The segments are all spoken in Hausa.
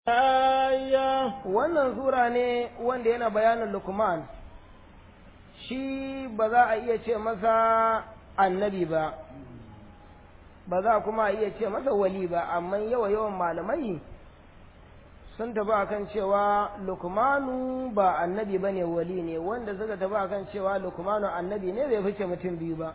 wannan sura ne wanda yana bayanin Luqman, shi ba za a iya ce masa annabi ba, ba za kuma a iya ce masa wali ba, amma yawan malamai sun tafi akan cewa Luqmanu ba annabi ba ne, wali ne. Wanda suka tafi akan cewa Luqmanu annabi ne bai fice mutum biyu ba,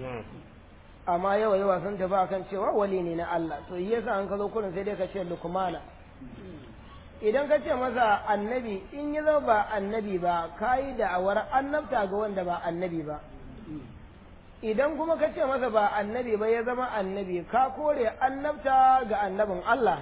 amma yawa sun tafi akan cewa wali ne na Allah. To yasa an ka zo kurin sai dai ka ce Luqmana. Idan ka ce masa annabi, in ya zama ba annabi ba, ka yi da'awar annabta ga wanda ba annabi ba. Idan kuma ka ce masa ba annabi ba ya zama annabi, ka kore annabta ga annabin Allah.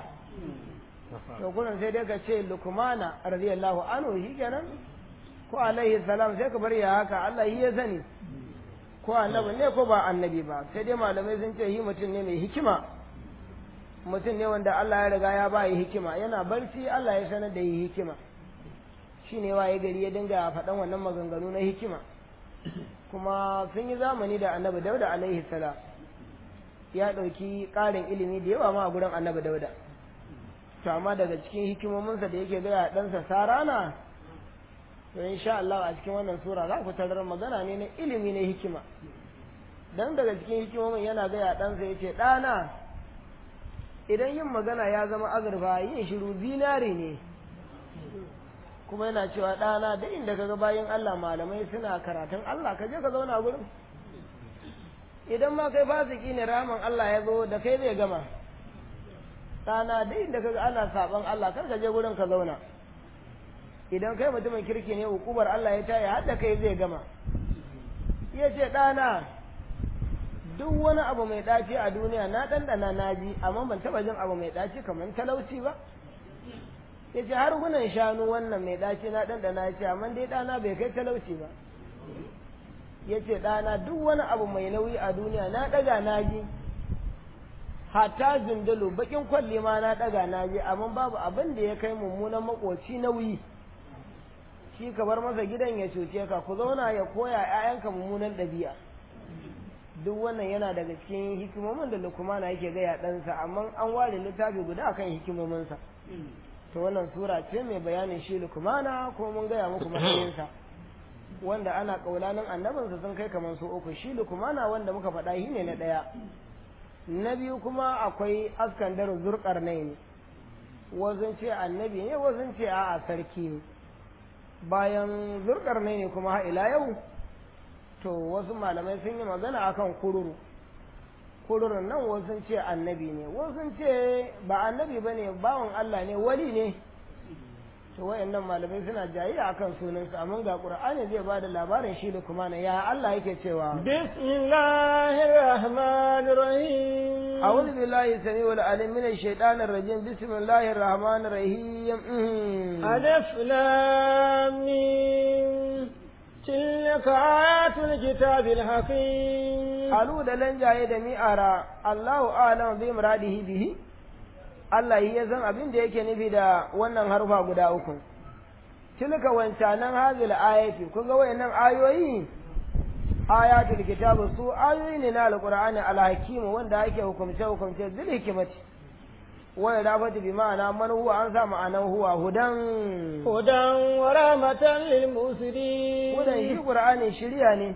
To kunan sai dai ka ce Luqmana radiyallahu anhu, shi kenan, ko alaihi salam, sai ka bar ya haka, Allah shi ya sani ko annabi ne ko ba annabi ba. Sai dai malamai sun ce shi mutum ne mai hikima, mutum ne wanda Allah ya riga ya ba yi hikima, yana barci Allah ya sanar da yi hikima, shi ne waye gari ya dinga faɗan wannan maganganu na hikima. Kuma sun yi zamani da annabi Dauda alaihi salam, ya ɗauki ƙarin ilimi da yawa ma a gurin annabi Dauda. To amma daga cikin hikimominsa da yake gaya ɗansa Sarana, to insha Allah a cikin wannan sura za ku tarar magana ne na ilimi na hikima. Dan daga cikin hikimomin yana gaya ɗansa ya ce, ɗana, idan yin magana ya zama azurfa, yin shiru zinari ne. Kuma yana cewa ɗana, da inda kaga bayan Allah malamai suna karatun Allah, ka je ka zauna gurin. Idan ma kai fasiki ne, rahaman Allah ya zo da kai zai gama. Ɗana, da inda kaga ana saban Allah, kar ka je gurin ka zauna. Idan kai mutumin kirki ne, hukumar Allah ya tayi har da kai zai gama. Ya ce, ɗana, duk wani abu mai ɗaci a duniya na ɗanɗana na ji, amma ban taɓa jin abu mai ɗaci kamar talauci ba. Ya ce, har gunan shanu wannan mai ɗaci na ɗanɗana ya ce, amma dai ɗana bai kai talauci ba. Ya ce, ɗana, duk wani abu mai nauyi a duniya na ɗaga na ji, hatta zundalu baƙin kwalli ma na ɗaga na ji, amma babu abin da ya kai mummunan maƙoci nauyi. Shi ka bar masa gidan ya cuce ka, ku zauna ya koya ‘ya'yanka mummunan ɗabi'a. Duk wannan yana daga cikin hikimomin da Luqmana yake gaya ɗansa, amma an ware littafi guda akan hikimominsa. To wannan sura ce mai bayanin shi Luqmana, ko mun gaya muku matsayinsa, wanda ana ƙaulanin annabinsa sun kai kamar su uku. Shi Luqmana wanda muka faɗa shi ne na ɗaya. Na biyu kuma akwai Askandar Zulƙarnain, wasu ce annabi ne, wasu ce a'a sarki ne. Bayan Zulƙarnain kuma har ila yau, to wasu malamai sun yi magana akan kururu. Kururun nan wasu ce annabi ne, wasu ce ba annabi ba ne, bawan Allah ne, wali ne. To wayannan malamai suna jayayya akan sunansa, amma ga Qur'ani zai ba da labarin shi da kuma ya Allah yake cewa, bismillahir rahmanir rahim, a'udhu billahi samiul alim minash shaitanir rajim, bismillahir rahmanir rahim. alif lam mim, tilka ayatul kitabil hakim. Alu da lanjaye da mi'ara, Allahu a'lam bi muradihi bihi, Allah ya san abin da yake nufi da wannan harfa guda uku. Tilka wancanan hazil ayati, kun ga wayannan ayoyi, ayatul kitab, su ayoyi ne na alqur'ani alhakim, wanda ake hukumce bil hikmati wa rafati bi ma'ana man huwa, an sa ma'anan huwa hudan wa rahmatan lil muslimin. Hudan shi qur'ani shiriya ne,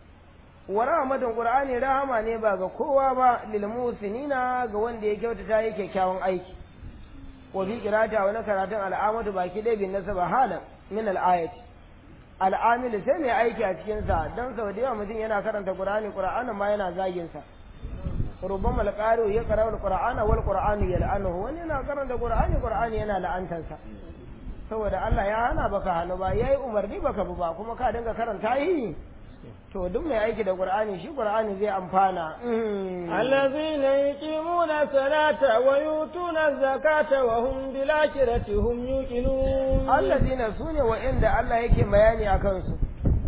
wa rahmatan qur'ani rahama ne ba ga kowa ba, lil musinina ga wanda ya kyautata yake kyawun aiki. Wa bi qira'ata wa karatun al'amatu baki dai bin nasaba halan min al-ayati, al'amil sai mai aiki a cikin sa, dan sau da yawa mutum yana karanta qur'ani, qur'anin ma yana zagin sa. Rubama al-qari ya qara'u al-qur'ana wal qur'anu yal'anuhu, wani yana karanta qur'ani yana la'antansa. Saboda Allah ya hana baka hannu ba, yayi umarni baka bi ba, kuma ka dinga karanta yi. To duk mai aiki da Qur'ani, shi Qur'ani zai amfana. Allazina yuqimuna salata wa yutuna zakata wa hum bil akhirati hum yuqinun. Allazina sune wa'inda Allah yake bayani akan su.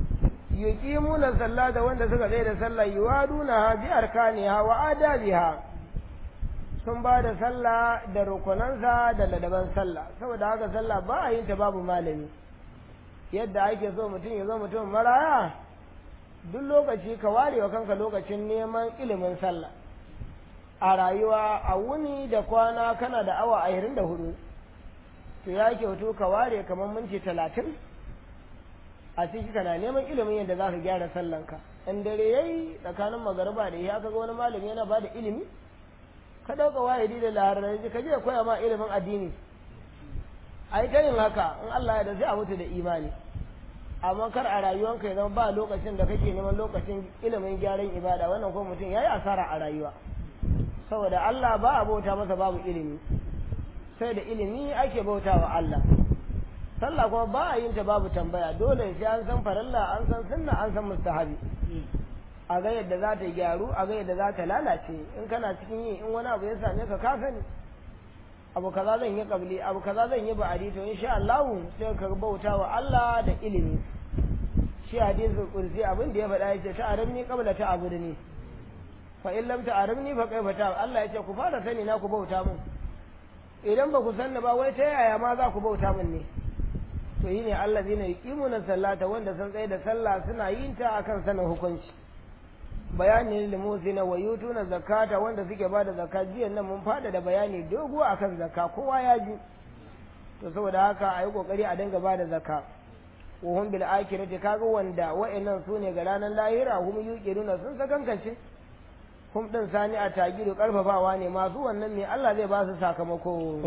Yuqimuna salata, wanda suka tsaya da sallah, yuwaduna bi arkaniha wa adabiha. Sun ba da sallah da rukunansa da ladaban sallah. Saboda haka sallah ba a yin ta babu malami. Yadda ake so mutum ya zo mutum maraya, duk lokaci ka ware wa kanka lokacin neman ilimin sallah. A rayuwa a wuni da kwana kana da awa 24, to ya kyautu ka ware kamar minti 30 a ciki kana neman ilimin yadda za ka gyara sallanka in dare yayi tsakanin magariba da ya kaga wani malami yana ba da ilimi ka ɗauka wayedi da laharar ka je koya ma ilimin addini a yi ta yin haka in Allah ya da sai a mutu da imani amma kar a rayuwanka ya zama ba lokacin da kake neman lokacin ilimin gyaran ibada wannan ko mutum ya yi asara a rayuwa saboda Allah ba a bauta masa babu ilimi sai da ilimi ake bauta wa Allah sallah kuma ba a yin ta babu tambaya dole sai an san farilla an san sunna an san mustahabi a ga yadda za ta gyaru a ga yadda za ta lalace in kana cikin yi in wani abu ya same ka ka sani abu kaza zan yi kabli abu kaza zan yi ba'adi to insha Allah sai ka bauta wa Allah da ilimi shi hadisul kursi abin da ya faɗa yace ta aramni qabla ta abudni fa in lam ta'aramni fa kaifa ta Allah yace ku fara sani na ku bauta mun idan ba ku sanni ba wai ta yaya ma za ku bauta mun ne to yi ne allazina yuqimuna sallata wanda sun tsaye da sallah suna yin ta akan sanin hukunci bayanin limusina wa yutuna zakata wanda suke bada zakka jiyan nan mun fada da bayani dogo akan zakka kowa ya ji to saboda haka ayi kokari a dinga bada zakka wa hum bil akhirati kaga wanda wa'annan sune ga ranar lahira hum yuqiruna sun sakankance hum din sani a tagiru karfafawa ne masu wannan ne Allah zai ba su sakamako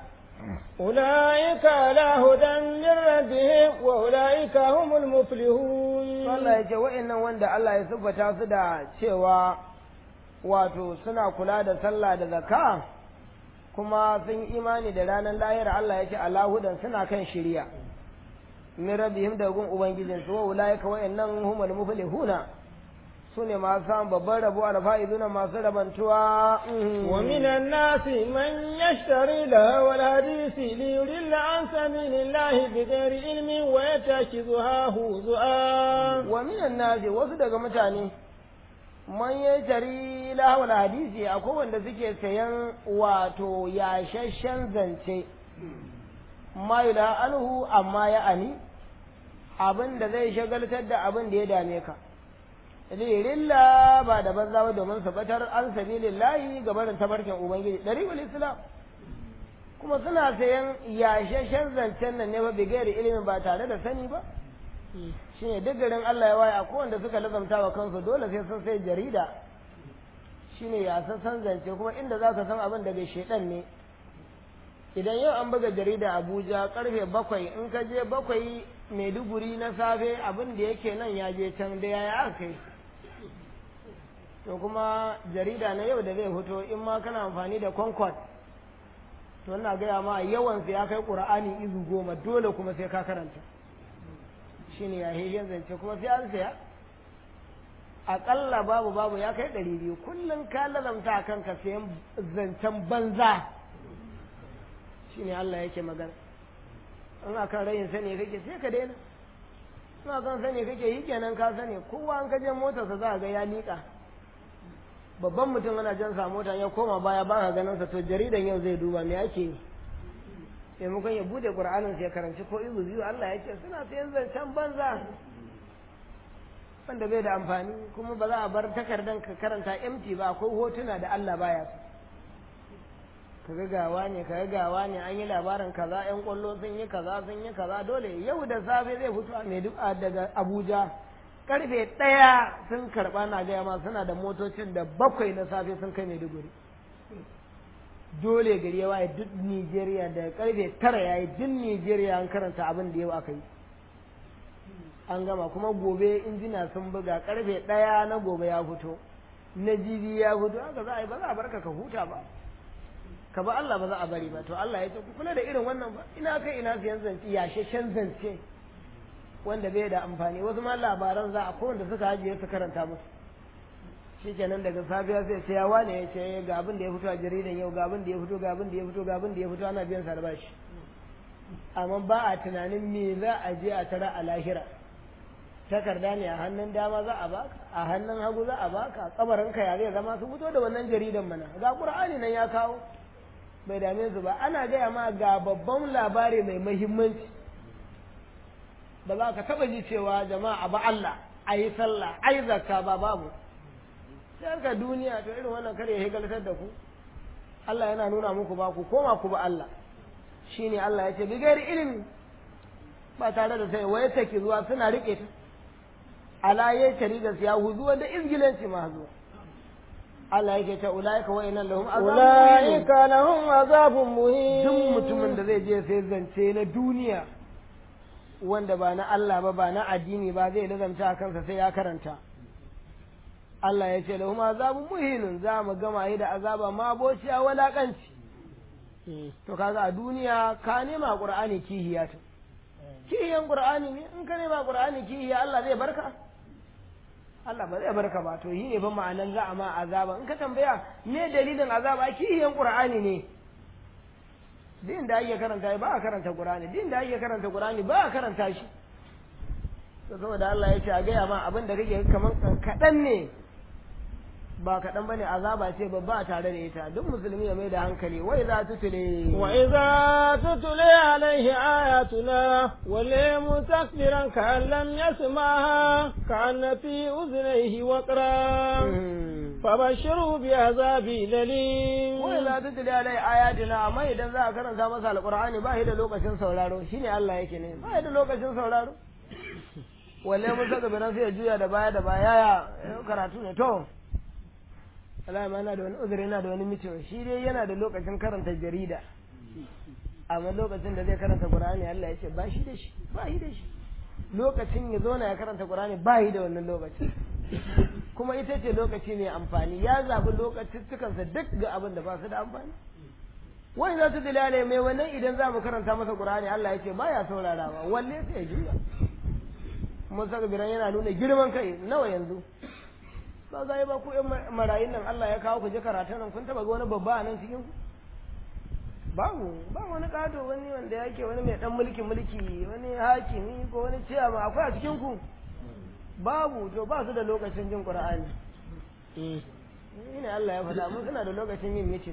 أولئك على هدى من ربهم وأولئك هم المفلحون Allah ya ce wa'annan wanda Allah ya siffata su da cewa wato suna kula da sallah da zakka kuma sun imani da ranar lahira Allah ya ce ala hudan suna kan shiriya min rabbihim da gun ubangijin su wa ulaika wa'annan humul muflihuna sune masu samun babban rabo alfa'iduna masu rabantuwa wa minan nasi man yashtari lahu alhadisi li yudilla an sabilillahi bighairi ilmin wa yattakhidhuha huzua wa minan nasi wasu daga mutane man yashtari lahu alhadisi akwai wanda suke sayan wato yashashshen zance ma yula anhu amma ya ani abin da zai shagaltar da abin da ya dame ka lirilla ba da banza ba domin su batar an sabilillahi ga barin tabarkin ubangiji dariqul islam kuma suna sayan yashashen zancen nan ne ba bigayar ilimin ba tare da sani ba shine duk garin Allah ya waye akwai wanda suka lazamta wa kansu dole sai sun sai jarida shine yasassan zance kuma inda zaka san abin daga shedan ne idan yau an buga jarida Abuja karfe 7 in ka je 7 Maiduguri na safe abin da yake nan ya je can da yaya kai to kuma jarida na yau da zai fito in ma kana amfani da Concord to ina gaya ma yawan ya kai Qur'ani izu 10 dole kuma sai ka karanta shine ya hiyyan zance kuma sai an saya aƙalla babu ya kai 200 kullum ka lazamta kanka sayan zancen banza shine Allah yake magana in akan rayin sani kake sai ka daina in akan sani kake yi kenan ka sani kowa an kaje motarsa za ga ya liƙa babban mutum ana jan sa mota ya koma baya ba ka ganin sa to jaridan yau zai duba me ake yi maimakon ya bude qur'anin sai ya karanci ko izu biyu Allah ya ce suna sayan zancen banza wanda bai da amfani kuma ba za a bar takardan ka karanta empty ba akwai hotuna da Allah baya su ka gawa ne an yi labarin kaza yan kwallo sun yi kaza dole yau da safe zai fito a Maiduguri daga Abuja karfe 1 sun karba na gaya ma suna da motocin da 7 na safe sun kai Maiduguri dole gari ya waye duk Nigeria da karfe 9 yayi duk Nigeria an karanta abin da yau aka yi an gama kuma gobe injina sun buga karfe 1 na gobe ya fito na jibi ya fito haka za a yi ba za a barka ka huta ba ka ba Allah ba za a bari ba to Allah ya ce ku kula da irin wannan ba ina kai ina siyan zance yashashen zance wanda bai da amfani wasu ma labaran za a ko wanda suka hajiye su karanta musu shikenan daga safiya sai ce ya wane ya ce ga abin da ya fito a jaridan yau ga abin da ya fito ana biyan sa albashi amma ba a tunanin me za a je a tara a lahira takarda ne a hannun dama za a baka a hannun hagu za a baka kabarinka ya zai zama su fito da wannan jaridan mana ga Qur'ani nan ya kawo bai dame su ba ana gaya ma ga babban labari mai muhimmanci ba za ka taba ji cewa jama'a ba Allah ayi sallah ayi zakka ba babu sai ka duniya to irin wannan kare ya higaltar da ku Allah yana nuna muku ba ku koma ku ba Allah shine Allah ya ce bi gairi ilimi ba tare da sai waye take zuwa suna rike ta ala yayi tari da siya huzuwa da izgilanci ma zuwa Allah yake ta ulaika wa inna lahum azabun muhin duk mutumin da zai je sai zance na duniya wanda ba na Allah ba na addini ba zai lazamta kansa sai ya karanta Allah ya ce lahum azabun muhinun za mu gama yi da azaba ma bociya walakanci to kaga a duniya ka nema qur'ani kihiyatu kihiyan qur'ani ne in ka nema qur'ani kihiya Allah zai barka Allah ba zai barka ba to yi ne ba ma'anan za a ma azaba in ka tambaya me dalilin azaba kihiyan qur'ani ne din da ake karanta ba a karanta qur'ani din da ake karanta qur'ani ba a karanta shi to saboda Allah ya ce a gaya ma abin da kake kaman kadan ne ba kaɗan bane azaba ce babba tare da ita duk musulmi ya mai da hankali wa idza tutule alaihi ayatuna wala mustakbiran ka lam yasmaha ka fi uznaihi waqra fabashiru bi azabi lalim wa idza tutule alaihi ayatuna amma idan za a karanta masa alqur'ani ba shi da lokacin sauraro shine Allah yake ne ba shi da lokacin sauraro wala mustakbiran sai ya juya da baya ya karatu ne to Allah ma yana da wani uzuri yana da wani mitin shi dai yana da lokacin karanta jarida amma lokacin da zai karanta Qur'ani Allah ya ce ba shi da shi lokacin ya zo na ya karanta Qur'ani ba shi da wannan lokaci kuma ita ce lokaci mai amfani ya zabi lokacin tukansa duk ga abin da ba su da amfani wani za su dilale mai wannan idan za mu karanta masa Qur'ani Allah ya ce ba ya saurara ba walle sai ya juya musakbiran yana nuna girman kai nawa yanzu ba za ba ku ƴan marayun nan Allah ya kawo ku je karatun nan kun taba ga wani babba a nan cikin ku ba wani kato wani wanda yake wani mai dan mulki wani hakimi ko wani ciyama akwai a cikin ku babu to ba su da lokacin jin Qur'ani ina Allah ya faɗa mun suna da lokacin yin mitin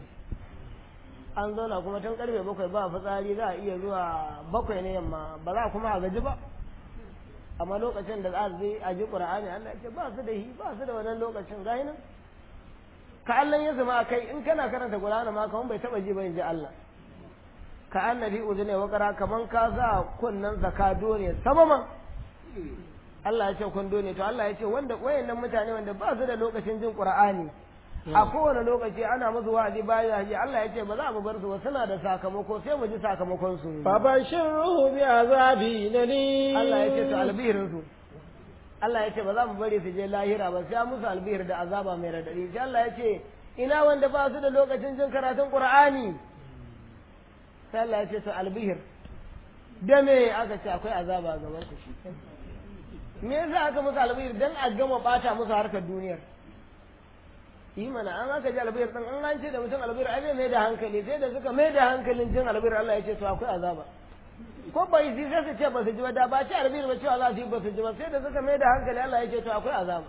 an zauna kuma tun karfe 7 ba fitsari za a iya zuwa 7 ne yamma ba za kuma a gaji ba amma lokacin da za su a ji Qur'ani Allah ya ce ba su da wannan lokacin ga nan ka Allah ya zama kai in kana karanta Qur'ani ma kaman bai taba ji ba inji Allah ka annabi uzune wa qara kaman ka za kunnan zakado ne samaman Allah ya ce kun dole to Allah ya ce wanda wayannan mutane wanda ba su da lokacin jin Qur'ani a kowane lokaci ana musu wa'azi bayan haji Allah ya ce ba za mu bar su ba suna da sakamako sai mu ji sakamakon su fabashiruhu bi azabi lalim Allah ya ce to albihirin su Allah ya ce ba za mu bari su je lahira ba sai musu albihir da azaba mai radadi sai Allah ya ce ina wanda ba su da lokacin jin karatun Qur'ani sai Allah ya ce to albihir da me aka ce akwai azaba a gaban ku shi me yasa aka musu albihir dan a gama bata musu harkar duniyar yi mana an aka ji albiyar ɗin an ce da mutum albiyar ai mai da hankali sai da suka mai da hankalin jin albiyar Allah ya ce to akwai azaba ko bai ji sai su ce ba su ji ba da ba ce albiyar ba cewa za su yi ba su ji ba sai da suka mai da hankali Allah ya ce to akwai azaba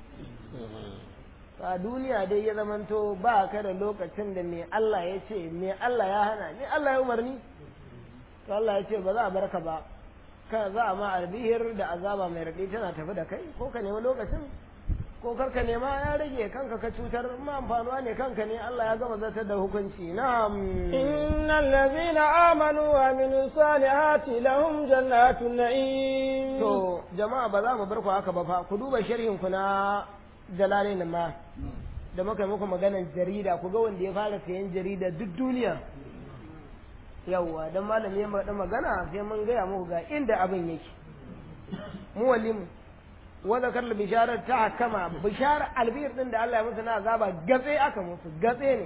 a duniya dai ya zamanto ba ka da lokacin da me Allah ya ce me Allah ya hana me Allah ya umarni to Allah ya ce ba za a barka ba ka za a ma albihir da azaba mai raɗi tana tafi da kai ko ka nemi lokacin ko karka nema ya rage kanka ka cutar ma amfanuwa ne kanka ne Allah ya gama zartar da hukunci na'am innal ladhina amanu wa amilus salihati lahum jannatun na'im to jama'a ba za mu bar ku haka ba fa ku duba sharhin ku na Jalalain ma da muka muku maganar jarida ku ga wanda ya fara sayan jarida duk duniya yawwa dan malami ya faɗa magana sai mun gaya muku ga inda abin yake mu walimu wanda kar bisharar ta kama bishar albir din da Allah ya musu na azaba gatse aka musu gatse ne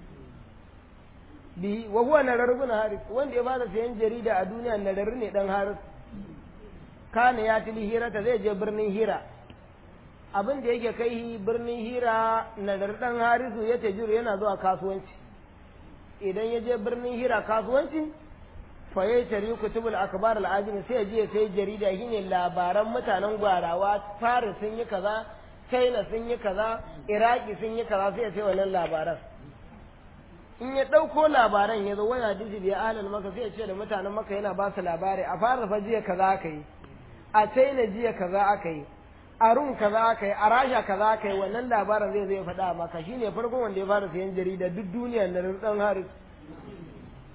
bi wa huwa nararun haris wanda ya fara sayan jarida a duniya narar ne dan haris kana ya tili hira ta zai je birnin hira abin da yake kai birnin hira narar dan harisu ya tajiru yana zuwa kasuwanci idan ya je birnin hira kasuwanci faye tari kutubul akbar al-ajim sai je sai jarida shine labaran mutanen gwarawa Paris sun yi kaza China sun yi kaza Iraki sun yi kaza sai wannan labaran in ya dauko labaran ya zo wani hadisi da alal maka sai ya ce da mutanen maka yana ba su labari a fara fa jiya kaza aka yi a China jiya kaza aka yi a Rum kaza aka yi a Rasha kaza aka yi wannan labarin zai zo ya faɗa maka shine farkon wanda ya fara sayan jarida duk duniyar nan dan Haris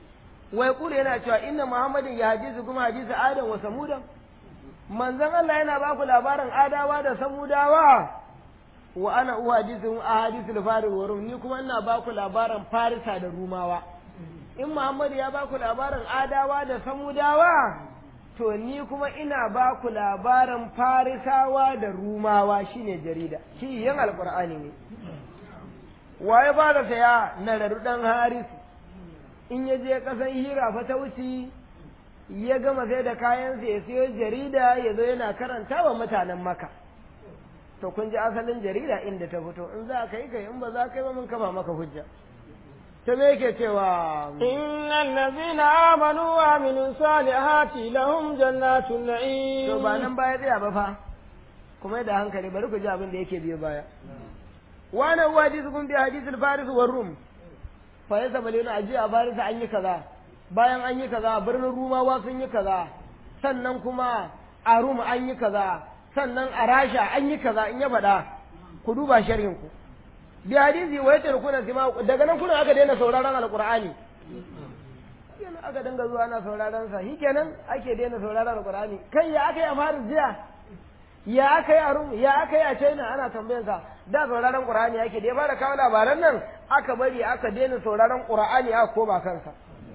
wai kula yana cewa inna muhammadin ya hadisi kuma hadisi adam wa samuda manzon Allah yana ba ku labarin adawa da samudawa wa ana uwa hadisin ahadisul faris wa rum ni kuma ina ba ku labarin farisa da rumawa in muhammad ya ba ku labarin adawa da samudawa to ni kuma ina ba ku labarin farisawa da rumawa shine jarida shi yin alqur'ani ne waye ba da saya na dan harisu in ya je kasan hira fa ta wuce ya gama sai da kayansa ya siyo jarida ya zo yana karanta wa mutanen maka to kun ji asalin jarida inda ta fito in za ka yi kai in ba za ka yi ba mun kafa maka hujja ta me yake cewa innal ladzina amanu wa amilus salihati lahum jannatun na'im to ba nan baya tsaya ba fa kuma da hankali bari ku ji abin da yake biyo baya wa na hadithukum bi hadithil faris war rum fa yasa balina aji a farisa an yi kaza bayan an yi kaza birnin rumawa sun yi kaza sannan kuma a rum an yi kaza sannan a rasha an yi kaza in ya faɗa ku duba sharhin ku bi hadisi wa yatar kuna sima daga nan kuna aka daina sauraron alqur'ani kenan aka dinga zuwa ana sauraron sa shikenan ake daina sauraron alqur'ani kai ya aka yi a faris jiya ya aka yi a rum ya aka yi a china ana tambayar sa da sauraron qur'ani yake da ya fara kawo labaran nan aka bari aka daina sauraron qur'ani aka koma kansa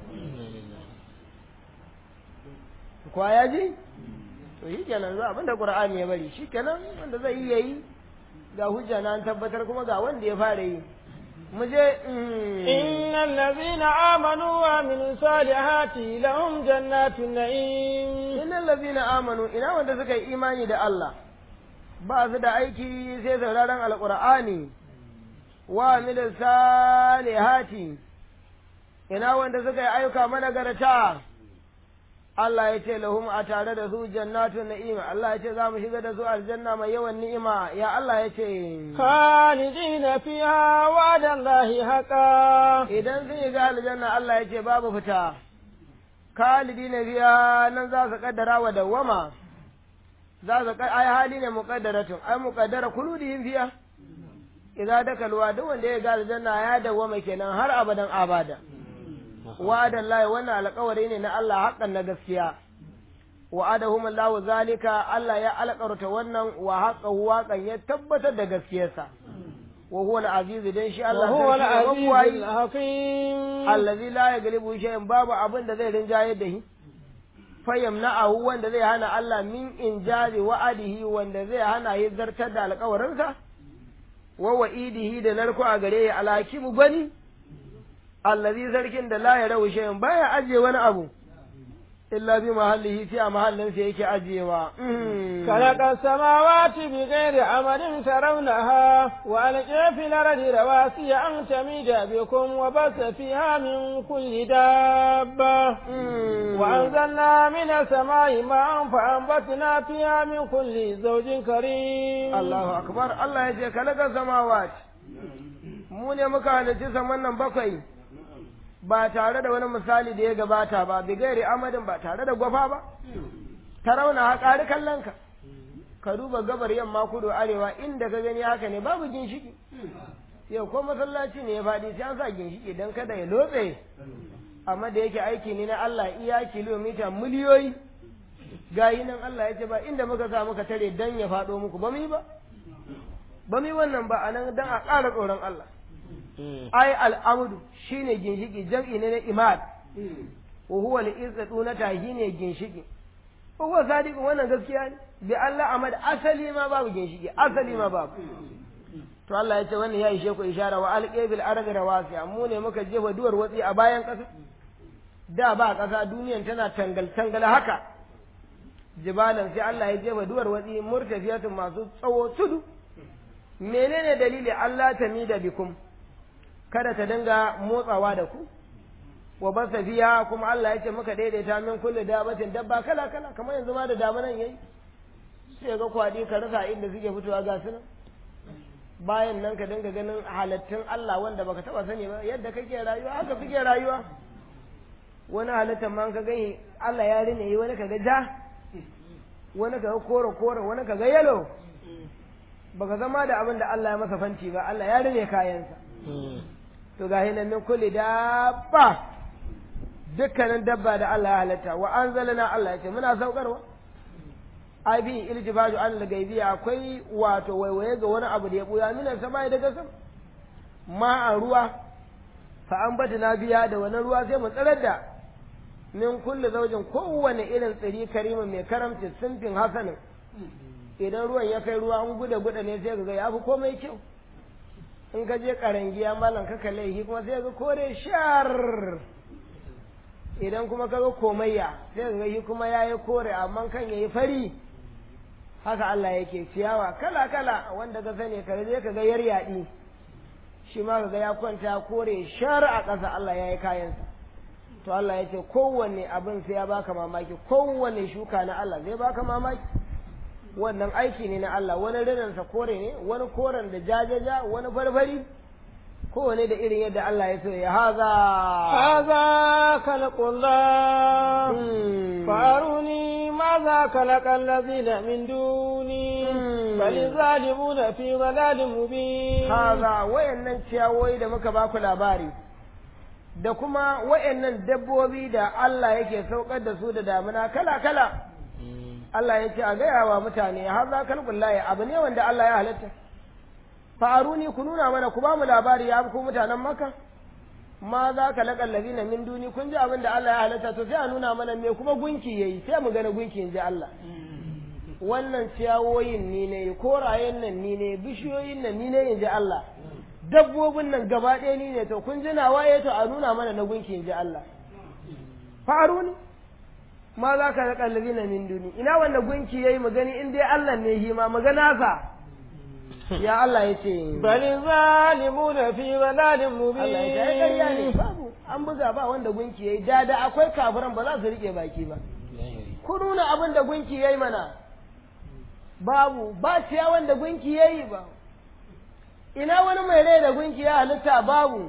kwa ya ji to yi kenan za abinda qur'ani ya bari shi kenan wanda zai yi yayi ga hujja na an tabbatar kuma ga wanda ya fara yi mu je innal ladzina amanu wa amilus salihati lahum jannatun na'im innal ladzina amanu ina wanda suka yi imani da Allah ba su da aiki sai sauraron alqur'ani wa amilus salihati ina wanda suka yi ayyuka managarta Allah ya ce lahum a tare da su jannatun na'ima Allah ya ce za mu shiga da su aljanna mai yawan ni'ima ya Allah ya ce khalidina fiha wa'da Allahi haqa idan sun shiga aljanna Allah ya ce babu fita khalidina fiha nan za su kaddara wa dawama za su ai hali ne muqaddaratun ai muqaddara kuludihim fiha idza dakalwa duk wanda ya ga aljanna ya dawama kenan har abadan abada wa'adan lahi wannan alƙawari ne na Allah haƙƙan na gaskiya wa'adahum Allahu zalika Allah ya alƙarta wannan wa haqqahu waqan ya tabbatar da gaskiyarsa wa huwa al-aziz dan shi Allah sarki al-hakim allazi la yaghlibu shay'an babu abin da zai rinjaye da shi fayyamna'ahu wanda zai hana Allah min injazi wa'adihi wanda zai hana yi zartar da alƙawarinsa wa wa'idihi da narko a gare ya alhakimu gani allazi sarkin da la ya rawu shay'in baya ajiye wani abu illa bi mahallihi fi a mahallin sa yake ajiyewa khalaqa samawati bi ghairi amadin tarawnaha wa alqa fil ardi rawasiya an tamida bikum wa basa fiha min kulli dabba wa anzalna minas samai ma'an fa anbatna fiha min kulli zawjin karim Allahu akbar Allah ya ce khalaqa samawati mu ne muka halicci saman nan bakwai ba tare da wani misali da ya gabata ba bi gairi amadin ba tare da gwafa ba ta rauna haƙari kallonka ka duba gabar yamma kudu arewa inda ka gani haka ne babu ginshiki yau ko masallaci ne ya faɗi sai an sa ginshiki don kada ya lotse amma da yake aiki ne na Allah iya kilomita miliyoyi gayi nan Allah ya ce ba inda muka sa muka tare dan ya faɗo muku ba mu yi wannan ba a nan don a ƙara tsoron Allah ai al'amudu shine ginshiki jam'i ne na imad wa huwa al-izzatu na tahi ne ginshiki wa huwa sadiq wannan gaskiya ne bi Allah amad asali ma babu ginshiki asali ma babu to Allah ya ce wannan ya ishe ku ishara wa alqabil ardi rawasiya mu ne muka jefa duwar watsi a bayan ƙasa da ba ƙasa duniyan tana tangal haka jibalan sai Allah ya jefa duwar watsi murtafiyatun masu tsawo tudu menene dalili Allah ta mida bikum kada ta dinga motsawa da ku wa basa fiya kuma Allah ya ce muka daidaita min kulli dabatin dabba kala kamar yanzu ma da damanan yayi sai ga kwadi ka rasa inda suke fitowa ga su nan bayan nan ka dinga ganin halattun Allah wanda baka taba sani ba yadda kake rayuwa haka suke rayuwa wani halittar ma ka gani Allah ya rine yi wani kaga ja wani kaga kore wani kaga yalo baka zama da abin da Allah ya masa fanci ba Allah ya rine kayansa to ga hinan min kulli dabba dukkanin dabba da Allah ya halatta wa anzalna Allah ya ce muna saukarwa ai bi iljibaju an lagaibiya akwai wato waiwaye ga wani abu da ya buya minan sama daga sama ma a ruwa fa an bata na biya da wani ruwa sai mu tsarar da min kulli zaujin kowane irin tsiri karima mai karamci sunfin hasanin idan ruwan ya kai ruwa an guda ne sai ga ya fi komai kyau in ka je karangiya malam ka kalle shi kuma sai ga kore shar idan kuma ka ga komayya sai ga shi kuma yayi kore amma kan yayi fari haka Allah yake ciyawa kala kala wanda ka sani ka je ka ga yaryadi shi ma ka ga ya kwanta kore shar a ƙasa Allah yayi kayansa to Allah ya ce kowanne abin sai ya baka mamaki kowanne shuka na Allah zai baka mamaki wannan aiki ne na Allah wani rinansa kore ne wani koren da jajaja wani farfari kowane da irin yadda Allah ya so ya haza khalqullah faruni maza khalaqal ladina min duni bal zalimuna fi dhalalin mubin haza wayannan ciyawoyi da muka baku labari da kuma wayannan dabbobi da Allah yake saukar da su da damuna kala kala Allah ya ce a gaya wa mutane har za kalbin laye abu ne wanda Allah ya halatta faruni ku nuna mana ku ba mu labari ya ku mutanen maka ma za ka laƙa labina min duni kun ji abin da Allah ya halatta to sai a nuna mana me kuma gunki yayi sai mu gana gunki in ji Allah wannan ciyawoyin ni ne korayen nan ni ne bishiyoyin nan ni ne in ji Allah dabbobin nan gaba ɗaya ni ne to kun ji nawa to a nuna mana na gunki in ji Allah faruni ma za ka raƙa lalina min duni ina wanda gunki yayi magani in dai Allah ne shi ma magana sa ya Allah ya ce bali zalimuna fi dalalin mubin Allah ya ce ƙarya ne babu an buga ba wanda gunki yayi da akwai kafiran ba za su rike baki ba ku nuna abin da gunki yayi mana babu ba ciya wanda gunki yayi ba ina wani mai rai da gunki ya halitta babu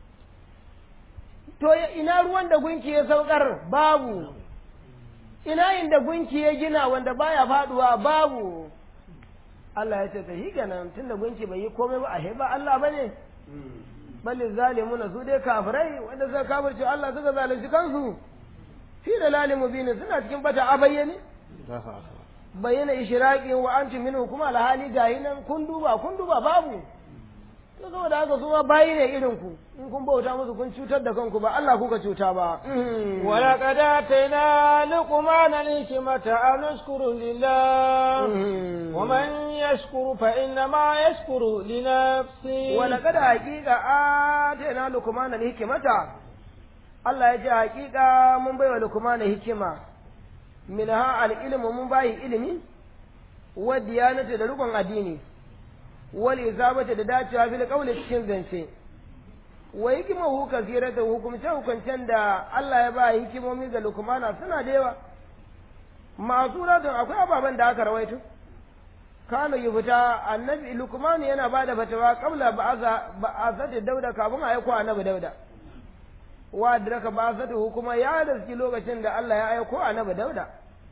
to ina ruwan da gunki ya saukar babu ina inda gunki ya gina wanda baya faduwa babu Allah ya ce ta shi kenan tunda gunki bai yi komai ba a ba Allah bane balli zalimuna su dai kafirai wanda suka kafirce Allah suka zalunci kansu fi dalalin mubin suna cikin bata a bayyane bayyana ishraqin wa antum minhu kuma alhali gahi nan kun duba babu to saboda haka su ma bayi ne irin ku in kun bauta musu kun cutar da kanku ba Allah kuka cuta ba wala qad atayna luqmana al-hikmata an nashkuru lillah wa man yashkuru fa inna ma yashkuru li nafsi wala qad haqiqa atayna luqmana al-hikmata Allah ya ce haqiqa mun baiwa luqmana hikima minha al-ilmu mun bayi ilimi wa diyanata da rukun addini wal isabata da dacewa fil qawli cikin zance wa hikimahu kasiratu hukumce hukuncen da Allah ya ba hikimomi ga Luqmana suna da yawa ma'suratun akwai ababen da aka rawaito kana yufta annabi Luqman yana bada fatawa qabla ba'azati Dauda kafin a aiko annabi Dauda wa adraka ba'azati hukuma ya daski lokacin da Allah ya aiko annabi Dauda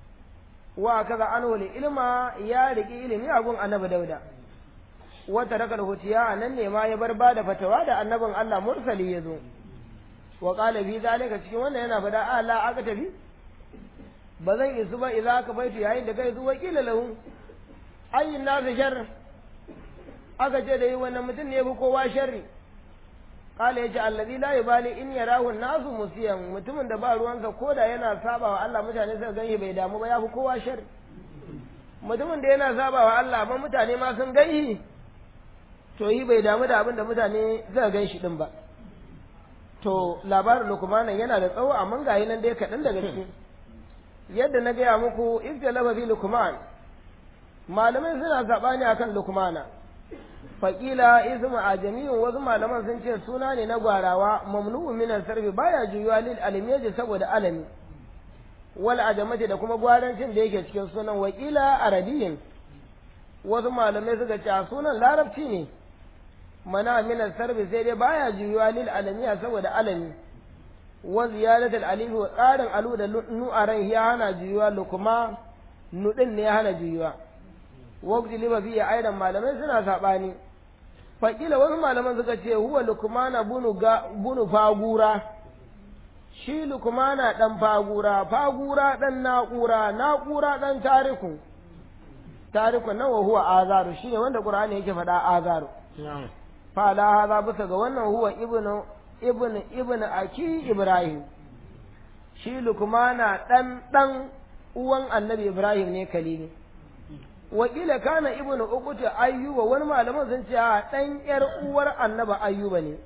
wa kaza anhu ilma ya riki ilimi a gun annabi Dauda wata raka da hutiya nan ne ma ya bar ba da fatawa da annabin Allah mursali ya zo wa qala fi zalika cikin wannan yana fada ala aka tafi ba zan isu ba idan ka baitu yayin da kai zuwa kila lahu ayyin nasu shar aka ce da yi wannan mutum ne bi kowa sharri qala yace allazi la yubali in yarahu nasu musiyan mutumin da ba ruwansa koda yana sabawa Allah mutane suka gani bai damu ba ya fi kowa sharri mutumin da yana sabawa Allah amma mutane ma sun gani to yi bai damu da abin da mutane zai gan shi din ba to labarin Luqman yana da tsawo amma ga nan dai kaɗan daga ciki yadda na gaya muku iftalaba bi Luqman malamai suna zabani akan Luqmana faqila ismu ajamiyun wasu malaman sun ce suna ne na gwarawa mamnu'un min al-sarfi baya juyuwa lil alimiyaji saboda alami wal ajamati da kuma gwarancin da yake cikin sunan wakila arabiyin wasu malamai suka ce sunan larabci ne mana min sarbi sai dai baya juyuwa lil alamiya saboda alami wa ziyadat al alif wa qarin alu da nu'aran ya hana juyuwa lukuma nudin ne ya hana juyuwa waqti liba fi aidan malamai suna sabani faqila wasu malaman suka ce huwa lukmana bunu fagura shi lukumana ɗan fagura, fagura ɗan naƙura, naƙura ɗan tariku, tariku nan wa huwa azaru, shi ne wanda ƙur'ani yake faɗa azaru. Fala haza bisa ga wannan huwa ibnu aki Ibrahim, shi lukumana ɗan uwan annabi Ibrahim ne kalili. Wakila kana ibnu ukuti ayyuba, wani malaman sun ce a ɗan ƴar uwar annaba ayyuba ne.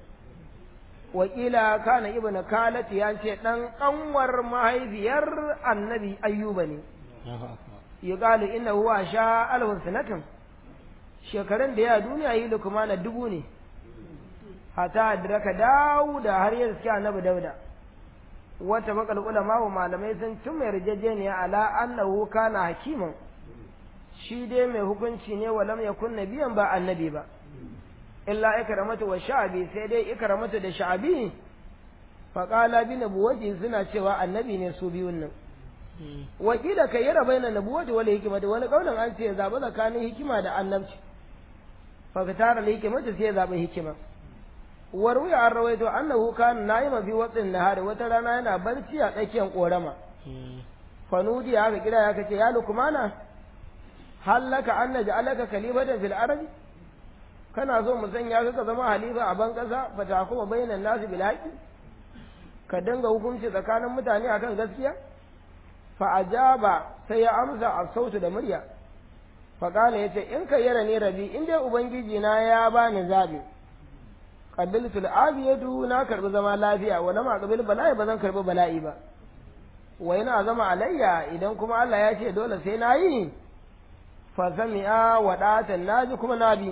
Wakila kana ibnu kalati ya ce ɗan ƙanwar mahaifiyar annabi ayyuba ne. Yuqalu innahu huwa sha alhun sanatin, shekarun da ya duniya yi lukumana 1000 ne. Hata adraka Dawuda har ya riski annabi Dauda. Wata bakal ulama wa malamai sun cimma yarjejeniya ala annahu kana hakiman, shi dai mai hukunci ne walam yakun nabiyan ba annabi ba. Illa ikramatu wa sha'bi, sai dai ikramatu da sha'bi fa qala bi nabuwati suna cewa annabi ne su biyun nan. Wakila kai yara baina nabuwati wal hikmati, wani kaulin an ce zaba tsakanin hikima da annabci. Fa katara hikmati sai zaba hikima. Warwi an rawaito annahu kana na'ima fi waqtin nahari, wata rana yana barci a tsakiyar korama. Fanudi haka kira ya kace ya lukumana hallaka an naj'alaka khalifatan fil ardi, kana so mu sanya ka zama halifa a ban kasa fa ta kuma bainan nasu bil haqi, ka dinga hukunci tsakanin mutane akan gaskiya. Fa ajaba, sai ya amsa a sautu da murya. Fa kana yace in ka yara ne rabi, in dai ubangiji na ya bani zabi, qabiltu al-afiyatu, na karbi zama lafiya, wa lam aqbil bala'i, bazan karbi bala'i ba. Wa ina zama alayya, idan kuma Allah ya ce dole sai na yi, fa sami'a wa datan, naji kuma nabi.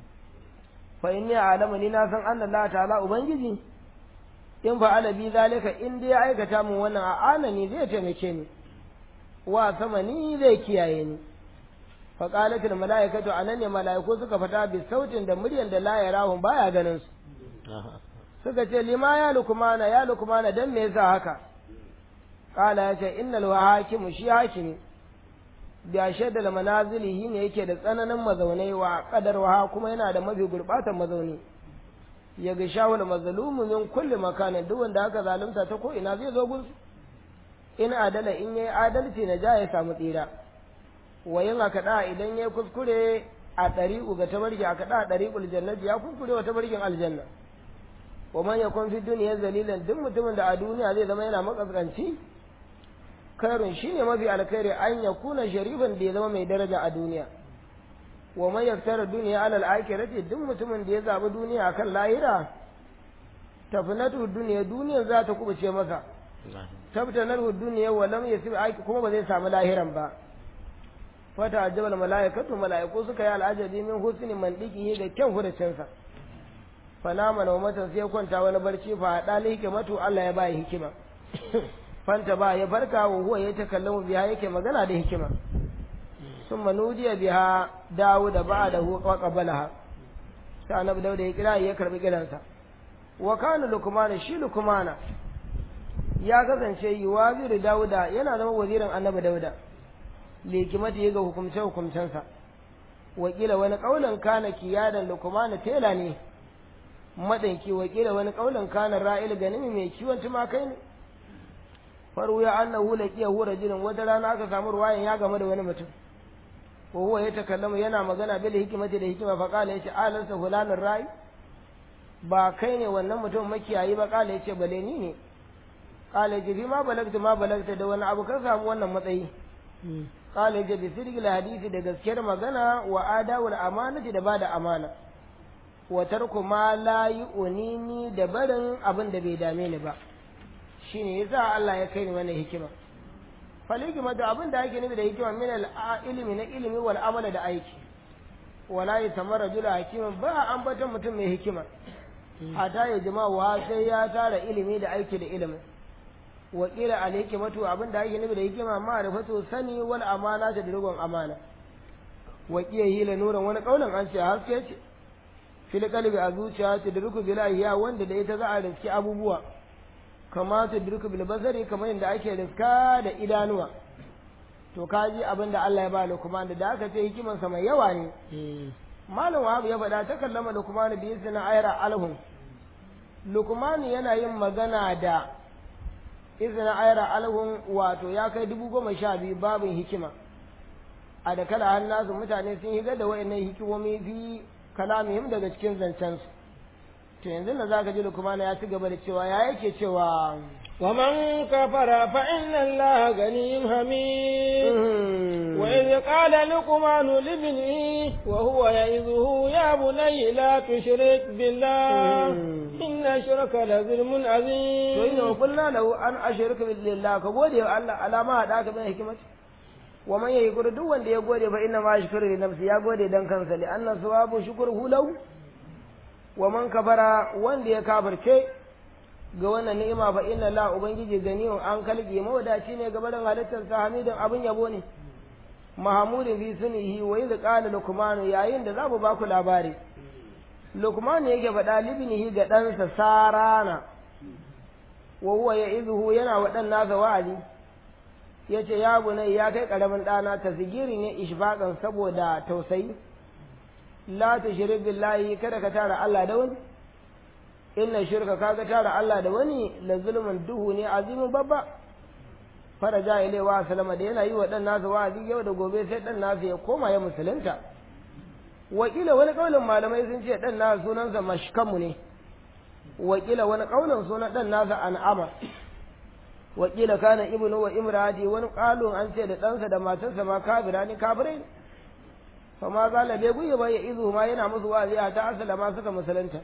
Fa inni a'lamu, ni na san anna Allah ta'ala ubangiji in fa'ala bi zalika, in dai ya aikata min wannan a'anani zai taimake ni, wa sama ni zai kiyaye ni. Fa qalatil mala'ikatu, anan ne mala'iku suka fata bi sautin da muryan da la yarahum, baya ganin su. Suka ce lima ya lukumana dan me yasa haka? Kala ya ce innal hakimu, shi hakimi bi ashadda manazilihi ne yake da tsananin mazaunai, wa qadarwa kuma yana da mafi gurbatan mazauni. Ya ga shawul mazlumu min kulli makanin, duk wanda aka zalunta ta ko ina zai zo gunsu. In adala, in yayi adalci na ja ya samu tsira. Wayin aka da idan yayi kuskure a dariqu ga tabarki, aka da dariqul jannati, ya kuskure wa tabarkin aljanna. Wa man yakun fi dunya zalilan, duk mutumin da a duniya zai zama yana makaskanci, kairun shine mafi alkhairi an yakuna sharifan, da ya zama mai daraja a duniya. Wa man yaftara dunya ala al-akhirati, duk mutumin da ya zabi duniya akan lahira, tafnatu dunya, duniyar za ta kubuce masa. Tabtanatu dunya wa lam yasib aiki, kuma ba zai samu lahiran ba. Fata ajabal malaikatu, malaiku suka yi al'ajabi min husni mandiki, da kyan hudacinsa. Fanama na matan sai kwanta wani barci, fa dali hikimatu, Allah ya bai hikima. Fanta ba ya farka, wa huwa ya takallamu biha, yake magana da hikima. Summa nudiya biha Dawuda ba'dahu wa qabalaha, sai annabi Dawuda ya kira, ya karbi kiransa. Wa kana lukumana, shi lukumana ya kasance yuwaziru Dawuda, yana zama wazirin annabi Dawuda, likimati ya ga hukumce hukumcensa. Wakila wani kaulan kana kiyadan lukumana tela ne madanki, wakila wani kaulan kana ra'il ganimi, mai kiwon tumakai ne. Faru ya annahu laqiyahu rajulun, wata rana aka samu ruwayan ya game da wani mutum, wa huwa ya takallama, yana magana bil hikmati, da hikima. Fa qala, yace alansa fulanur ra'i, ba kai ne wannan mutum makiyayi ba? Qala, yace bale ni ne. Qala, yace bi ma balagta, da wani abu ka samu wannan matsayi? Qala, yace bi sidqil hadisi, da gaskiyar magana, wa adawul amanati, da bada amana, wa tarku ma la yu'nini, da barin abin da bai dame ni ba. Shine yasa Allah ya kai ni wannan hikima. Fal hikmatu, abin da ake nufi da hikima, min al-ilmi, na ilimi, wal amala, da aiki. Wala yatamar rajula hakiman, ba an batan mutum mai hikima hata ya jama'a sai ya tara ilimi da aiki da ilimin. Wa qila al-hikmatu, abin da ake nufi da hikima, ma'rifatu sani, wal amana, da rigon amana. Wa qila nuran, wani kaulan an ce haske ce fil qalbi, a zuciya, ta dirku bilahi, wanda da ita za a riski abubuwa, kama ta dirku bil basari, kamar yadda ake riska da idanuwa. To kaji abin da Allah ya ba Luqman, da aka ce hikiman sa mai yawa ne. Malam Wahab ya faɗa, ta kallama Luqman bi isna ayra alhum. Luqman yana yin magana da izina ayra alhun wato ya kai 12,000 babin hikima a da kala hannasu mutane sun higa da wa'annan hikimomi fi kalamihim daga cikin zancensu to yanzu na zaka ji Luqman ya ci gaba da cewa ya yake cewa ومن كفر فإن الله غني حميد وإذ قال لقمان لابنه وهو يعظه يا بني لا تشرك بالله إن الشرك لظلم عظيم وإن قلنا له أن أشرك بالله كبودي الله على ما هداك من حكمته ومن يقول دون دي يقول فإنما يشكر لنفسه يقول دان كنسا لأن ثواب شكره له ومن كفر وان دي كافر شيء ga wannan ni'ima fa inna la ubangiji ganiyun an kalge mawadaci ne gaba da halittar sa hamidin abin yabo ne mahamudin fi sunihi wa idh qala luqman yayin da zamu ba ku labari luqman yake faɗa libnihi ga ɗansa sarana wa huwa ya'izuhu yana wa ɗan nasa wa'azi yace ya bunai ya kai karamin ɗana tasgiri ne ishfaqan saboda tausayi la tushrik billahi kada ka tara Allah da wani inna shirka kaga tara Allah da wani la zulmun duhu ne azimin babba faraja ilai wa salama da yana yi wa dan nasa wa'azi yau da gobe sai dan nasa ya koma ya musulunta wakila wani kaulin malamai sun ce dan nasa sunansa mashkamu ne wakila wani kaulin sunan dan nasa an'ama wakila kana ibnu wa imrati wani kalun an ce da ɗansa da matarsa ma kafira ne kafirai fa ma zala bai guye ba ya izu ma yana musu wa'azi ta asalama suka musulunta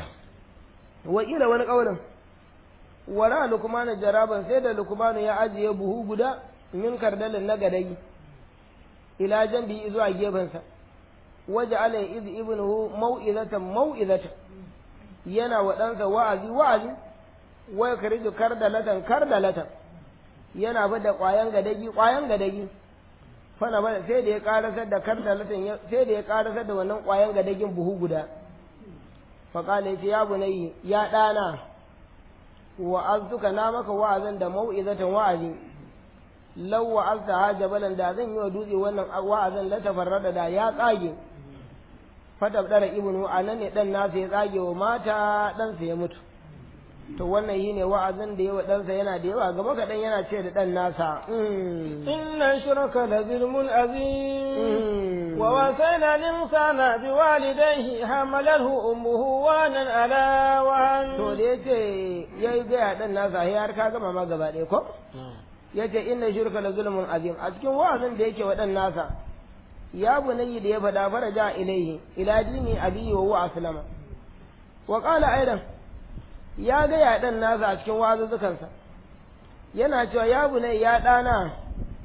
wakila wani ƙaunin wara lukmanu jaraban sai da lukmanu ya ajiye buhu guda min kardalin na gadai ila jambi zuwa gefensa waje ala iz ibnuhu mau'izatan yana wa ɗansa wa'azi wai kariju kardalatan yana bada ƙwayan gadagi fana bada sai da ya karasar da kardalatan sai da ya karasar da wannan ƙwayan gadagin buhu guda faƙala ya bunayya ya ɗana wa'aztuka na maka wa'azan da mau'izatan wa'azi law wa'azta ha jabalan da zan yi wa dutse wannan wa'azan la tafarrada da ya tsage fatabdara ibnu anan ne dan nasa ya tsage wa mata dan sa ya mutu to wannan shine wa'azin da yawa dan sa yana da yawa gaba kadan yana ce da dan nasa inna shirka la zulmun azim wa wasayna al-insana biwalidayhi hamalathu ummuhu wanan ala wan to da yace yayi ga dan nasa har ka gama ma gaba ɗaya ko yace inna shirka la zulmun azim a cikin wa'azin da yake wa dan nasa ya bunayyi da ya fada faraja ilaihi ila dini abi wa huwa aslama wa qala aidan ya ga ya dan nasa a cikin wazuzzukansa yana cewa ya bunayyi ya dana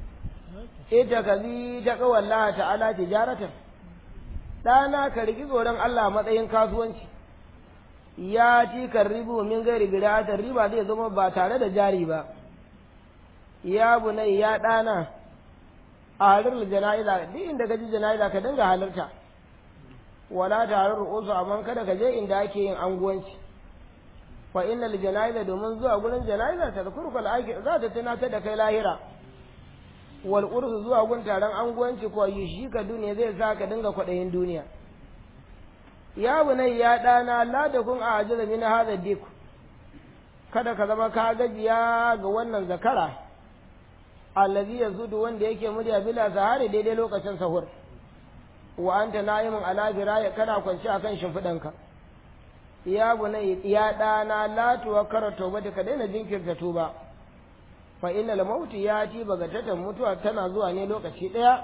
ita kazi ta kawallaha ta'ala tijaratan dana ka riki tsoron Allah matsayin kasuwanci ya ci karribu min gairi bid'atar riba zai zama ba tare da jari ba ya bunayyi ya dana a halar jana'iza duk inda ka ji jana'iza ka dinga halarta wala tarar ru'usu amma kada ka je inda ake yin anguwanci fa innal jana'iza domin zuwa gurin jana'iza ta kurkul aiki za ta tunatar da kai lahira wal ursu zuwa gun taron anguwanci ko yi shi ka duniya zai sa ka dinga kwadayin duniya ya bunai ya dana la da kun a ajira min hada dik kada ka zama ka gajiya ga wannan zakara allazi yazudu wanda yake murya bila sahari daidai lokacin sahur wa anta na'imun ala firaya kana kwanci akan shimfidanka ya bunai ya dana la tuwakkara tawbata ka daina jinkirta tuba fa innal mauti yati bagatatan mutuwa tana zuwa ne lokaci daya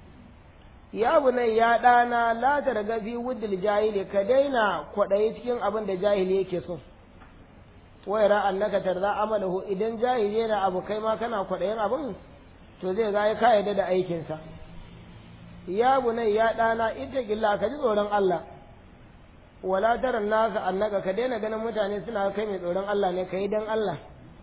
ya bunai ya dana la targa fi wuddil jahili ka daina kwadayi cikin abin da jahili yake so wayara annaka tarza amalahu idan jahili yana abu kai ma kana kwadayin abun to zai ga ka yarda da aikin sa ya bunai ya dana ittaqilla ka ji tsoron Allah wala taran nasa annaka ka daina ganin mutane suna kai mai tsoron Allah ne kai dan Allah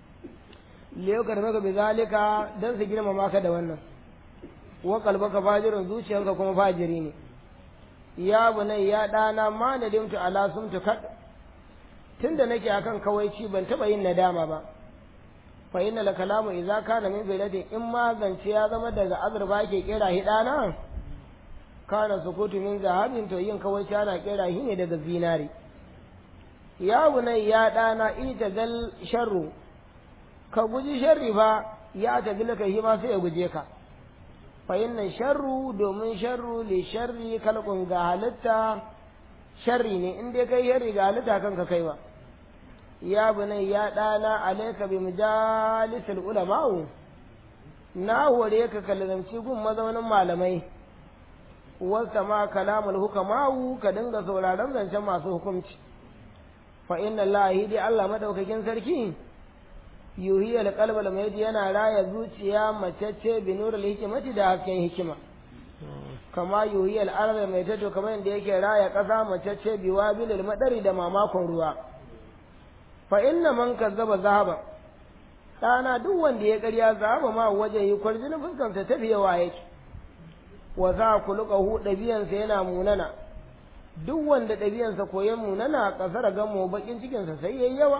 liyo karmaka bi zalika dan su girmama ka da wannan wa qalbaka fajirun zuciyanka kuma fajiri ne ya bunai ya dana ma nadimtu ala sumtu kad tunda nake akan kawaici ban taba yin nadama ba fa inna la kalamu idza kana min biladi in ma zance ya zama daga azurba ke kera hidana kana sukutu min zahabin to yin kawaici ana kera shi ne daga zinari ya bunai ya dana ita gal sharru ka guji sharri fa ya tafi laka shi ma sai ya guje ka fa inna sharru domin sharru li sharri kalqun ga halitta sharri ne in dai kai sharri ga halitta kanka kaiwa ya bunai ya dana alayka bi majalisil ulama'u na hore ka kallanci gun mazaunin malamai wasa ma kalamul hukama'u ka dinga sauraron zancen masu hukunci fa inna allahi dai Allah madaukakin sarki yuhiya alqalba almaydi yana raya zuciya macece bi nurul hikmati da hasken hikima kama yuhiya al-arda almaytatu kamar yadda yake raya kasa macece bi wabilil madari da mamakon ruwa fa inna man kazzaba zahaba dana duk wanda ya ƙarya zahaba ma waje yi kwarjinin fuskarsa tafiyawa yake wa za ku luqahu dabiyansa yana munana duk wanda dabiyansa koyan munana kasara gamo bakin cikinsa sai yayi yawa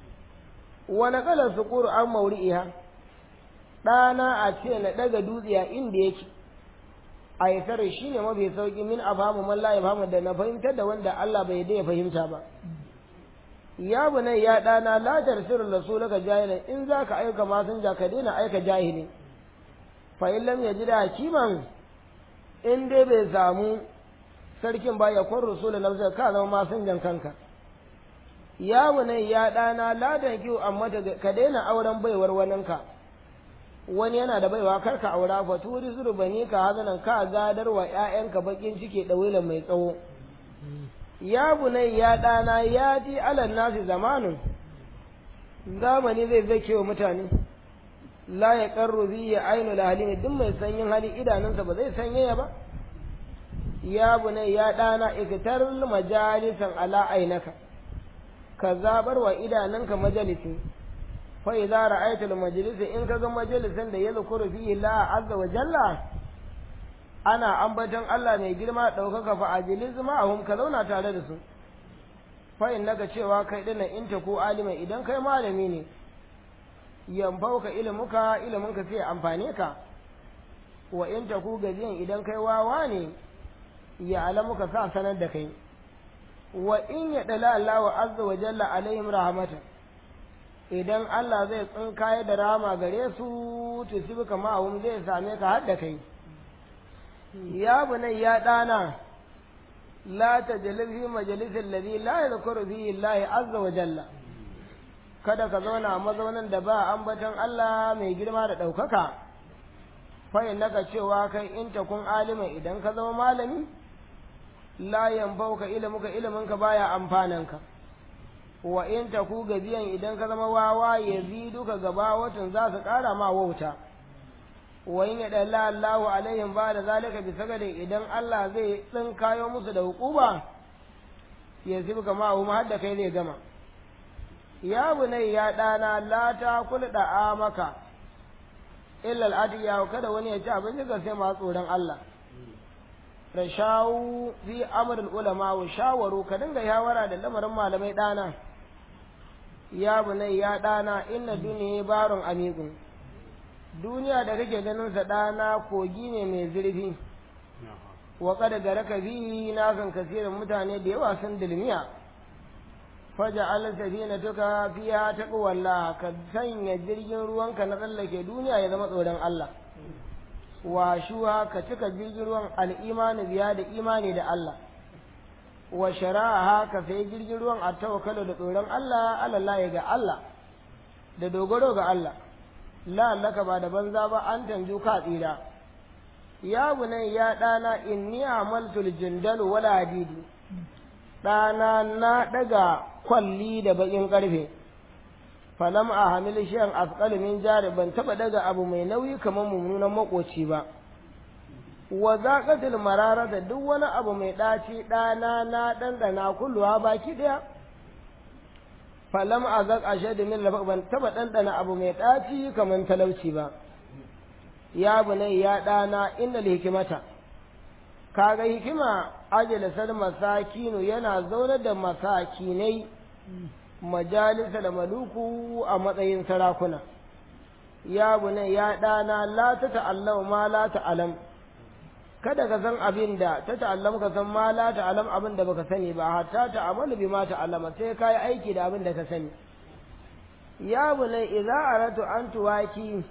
wa naqala suqur an mawri'iha dana a ce na daga dutse a inda yake aitar shine mafi sauki min afamu man la yafhamu da na fahimtar da wanda Allah bai da ya fahimta ba ya bunai ya dana la tarsiru rasulaka jahilan in zaka aika masinja ka daina aika jahili fa in lam yajida hakiman in dai bai samu sarkin ba ya kun rasulun nafsa ka zama masinjan kanka ya bunai ya dana la tankiu amma ka daina auren baiwar waninka wani yana da baiwa karka aura fa turi zurbani ka hazanan ka gadarwa ƴaƴanka bakin ciki dawilan mai tsawo ya bunai ya dana ya ji alan nasi zamanin zamani zai zake wa mutane la ya qarru bi ya ainul halin duk mai sanyin hali idanunsa ba zai sanyaya ba ya bunai ya dana iktar majalisan ala ainaka ka zabar wa idanunka majalisi fa idza ra'aita al-majlis in kaga majalisan da yadhkuru fihi la azza wa jalla ana ambaton Allah mai girma daukaka fa ajliz ma'ahum ka zauna tare da su fa innaka cewa kai dinnan in ta ko alima idan kai malami ne yambauka ilmuka sai amfane ka wa in ta ku gajiyan idan kai wawa ne ya alamuka sa sanar da kai wa in ya dala Allah wa azza wa jalla alaihim rahmatan idan Allah zai tsinkaye da rama gare su to sibuka ma'ahum zai same ka har da kai ya bunai ya dana la tajlis fi majlis alladhi la yadhkuru fihi Allah azza wa jalla kada ka zauna a mazaunin da ba ambaton Allah mai girma da ɗaukaka fa innaka cewa kai in takun alima idan ka zama malami la yanfauka ilmuka baya amfananka wa in taku gabiyan idan ka zama wawa yaziduka gaba watan za su ƙara ma wauta wa in yadalla Allahu alaihim ba da zalika bi sagade idan Allah zai tsinkayo musu da hukuma yanzu ma hum hadda kai zai gama ya bunai ya dana la ta kul da maka illa al-adiya kada wani ya ci abinci ga sai ma tsoron Allah rashawu fi amrul ulama wa shawaru ka dinga yawara da lamarin malamai dana ya bunai ya dana inna duniya barun amikun duniya da kake ganin sa dana kogi ne mai zurfi wa kada garaka bi na kan kasirin mutane da yawa sun dilmiya faja'al safinatuka fiha taqwallah ka sanya jirgin ruwanka na tsallake duniya ya zama tsoron Allah wa shuha ka cika jirgin ruwan al'imani biya da imani da Allah wa shara'a ka sai jirgin ruwan a tawakkalu da tsoron Allah alallahi ga Allah da dogaro ga Allah la laka ba da banza ba an tanju ka tsira ya bunai ya dana inni amaltul jindalu wala hadidi dana na daga kwalli da bakin karfe falam a hamil shiyan asqal min jari ban taba daga abu mai nauyi kamar mummunan makoci ba wa zaqatil mararata duk wani abu mai daci dana na dandana kulluwa baki daya falam azaq ashad min labaq ban taba dandana abu mai daci kamar talauci ba ya bunai ya dana innal hikmata kaga hikima ajalisar masakinu yana zaune da masakinai majalisa da maluku a matsayin sarakuna ya bunai ya dana la ta ta'allam ma la ta'alam kada ka san abin da ta ta'allam ka san ma la ta'alam abin da baka sani ba hatta ta'amalu bima ta'allama sai kai aiki da abin da ka sani ya bunai idza aratu an tuwaki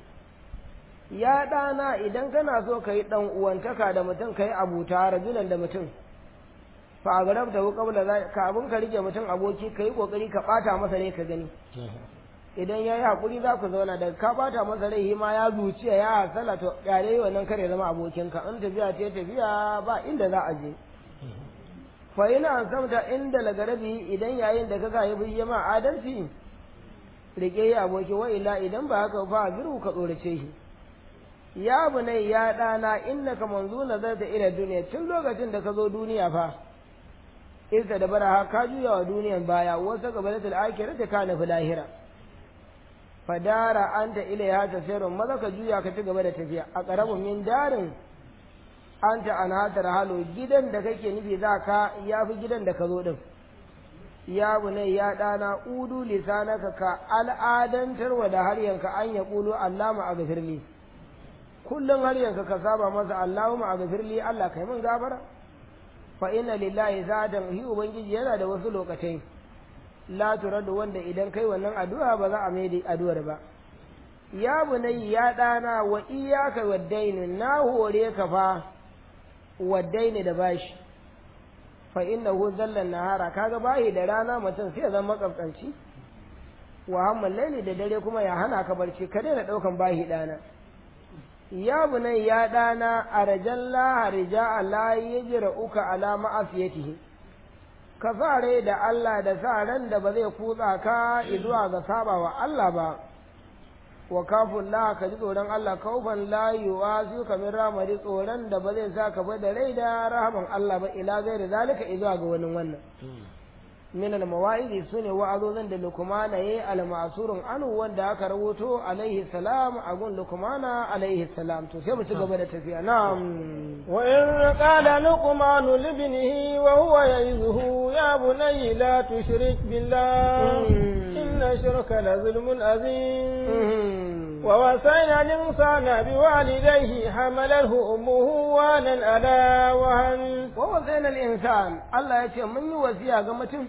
ya ɗana idan kana so ka yi ɗan uwantaka da mutum ka yi abuta rajulan da mutum fa a garab da hukam da kafin ka rike mutum aboki ka yi ƙoƙari ka ɓata masa rai ka gani idan ya yi haƙuri za ku zauna daga ka ɓata masa rai ma ya zuciya ya hasala to ƙyale wannan kare zama abokinka in tafiya ce tafiya ba inda za a je fa ina an samta inda lagarabi idan yayin da ka ga yi biyyama adalci rike yi aboki wa illa idan ba haka fa zuru ka tsorace shi ya bunai ya ɗana innaka manzo nazarta ila duniya tun lokacin da ka zo duniya fa irta da bara ka juya wa duniyan baya wasu gabalatul akhirati ka nufi lahira fadara anta ilaiha tasirun maza ka juya ka ci gaba da tafiya a qarabun min darin anta anhatar halo gidan da kake nufi za ka yafi gidan da ka zo din ya bunai ya ɗana udu lisanaka ka al'adantarwa da haryanka an ya ƙulu allama a gafirli kullum haryanka ka saba masa allahumma a gafirli allah kai mun gafara fa inna lillahi zatan hi ubangiji yana da wasu lokacai la turadu wanda idan kai wannan addu'a ba za a mai da addu'ar ba ya bunai ya ɗana wa iyyaka waddaini na hore ka fa waddaini da bashi fa innahu zallan nahara kaga bayi da rana mutum sai zan makafkanci wa hammal laili da dare kuma ya hana ka barci ka daina daukan bayi dana ya bunai ya dana arjalla harja la yajra uka ala ma'asiyatihi ka fare da Allah da sa ran da ba zai kutsa ka zuwa ga sabawa Allah ba wa kafun la ka ji tsoron Allah kaufan la yuwasu ka min ramari tsoron da ba zai sa ka ba da rai da rahaman Allah ba ila zai da zalika izuwa ga wani wannan min al mawa'idi sune wa'azozin da Luqman yayi al ma'surun anu wanda aka rawoto alaihi salam agun Luqman alaihi salam to sai mu ci gaba da tafiya na'am wa in qala Luqman li ibnihi wa huwa ya'izuhu ya bunayya la tushrik billah inna shirka la zulmun azim ووصينا الإنسان بوالديه حمله أمه وانا على وهن ووصينا الإنسان الله يتي من يوصيها قمتم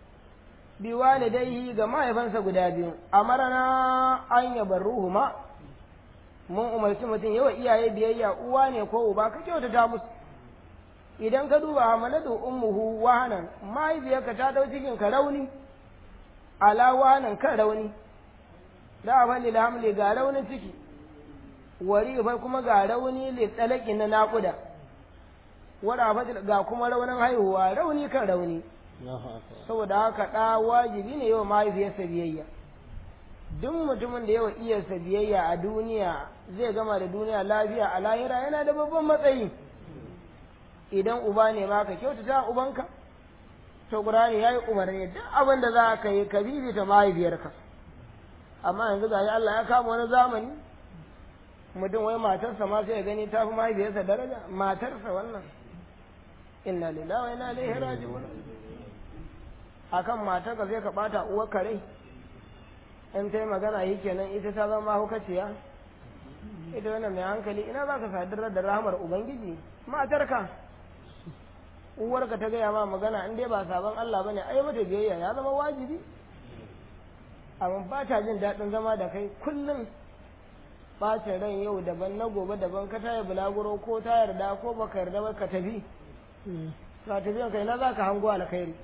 بوالديه كما يفنس قدابي أمرنا أن يبروهما mun umarci mutum yawa iyaye biyayya uwa ne ko uba ka kyautata musu idan ka duba hamalatu ummuhu wahanan mahaifiyarka ta dau cikin ka rauni ala wahanan kan rauni da abin da hamli ga raunin ciki wari fa kuma ga rauni li talaki na naƙuda wada fa ga kuma raunin haihuwa rauni kan rauni saboda haka da wajibi ne yau mahaifiyarsa biyayya duk mutumin da yawa iyarsa biyayya a duniya zai gama da duniya lafiya a lahira yana da babban matsayi idan uba ne ma ka kyautata ubanka to Qur'ani yayi umarni duk abin da za ka yi ka bibita mahaifiyarka amma yanzu ga Allah ya kama wani zamani mutum wai matarsa ma sai ya gani ta fi mahaifiyarsa daraja matarsa wannan inna lillahi wa inna ilaihi raji'un akan matarka sai ka bata uwar kare in ta yi magana yi kenan ita ta zama hukaciya ita wannan mai hankali ina za ka sadar da rahamar ubangiji matarka uwarka ta gaya ma magana in dai ba sabon Allah bane ai mata biyayya ya zama wajibi amma ba ta jin daɗin zama da kai kullum ɓacin ran yau daban na gobe daban ka taya bulaguro ko ta yarda ko baka yarda ba ka tafi ka tafi kai na za ka hango alkhairi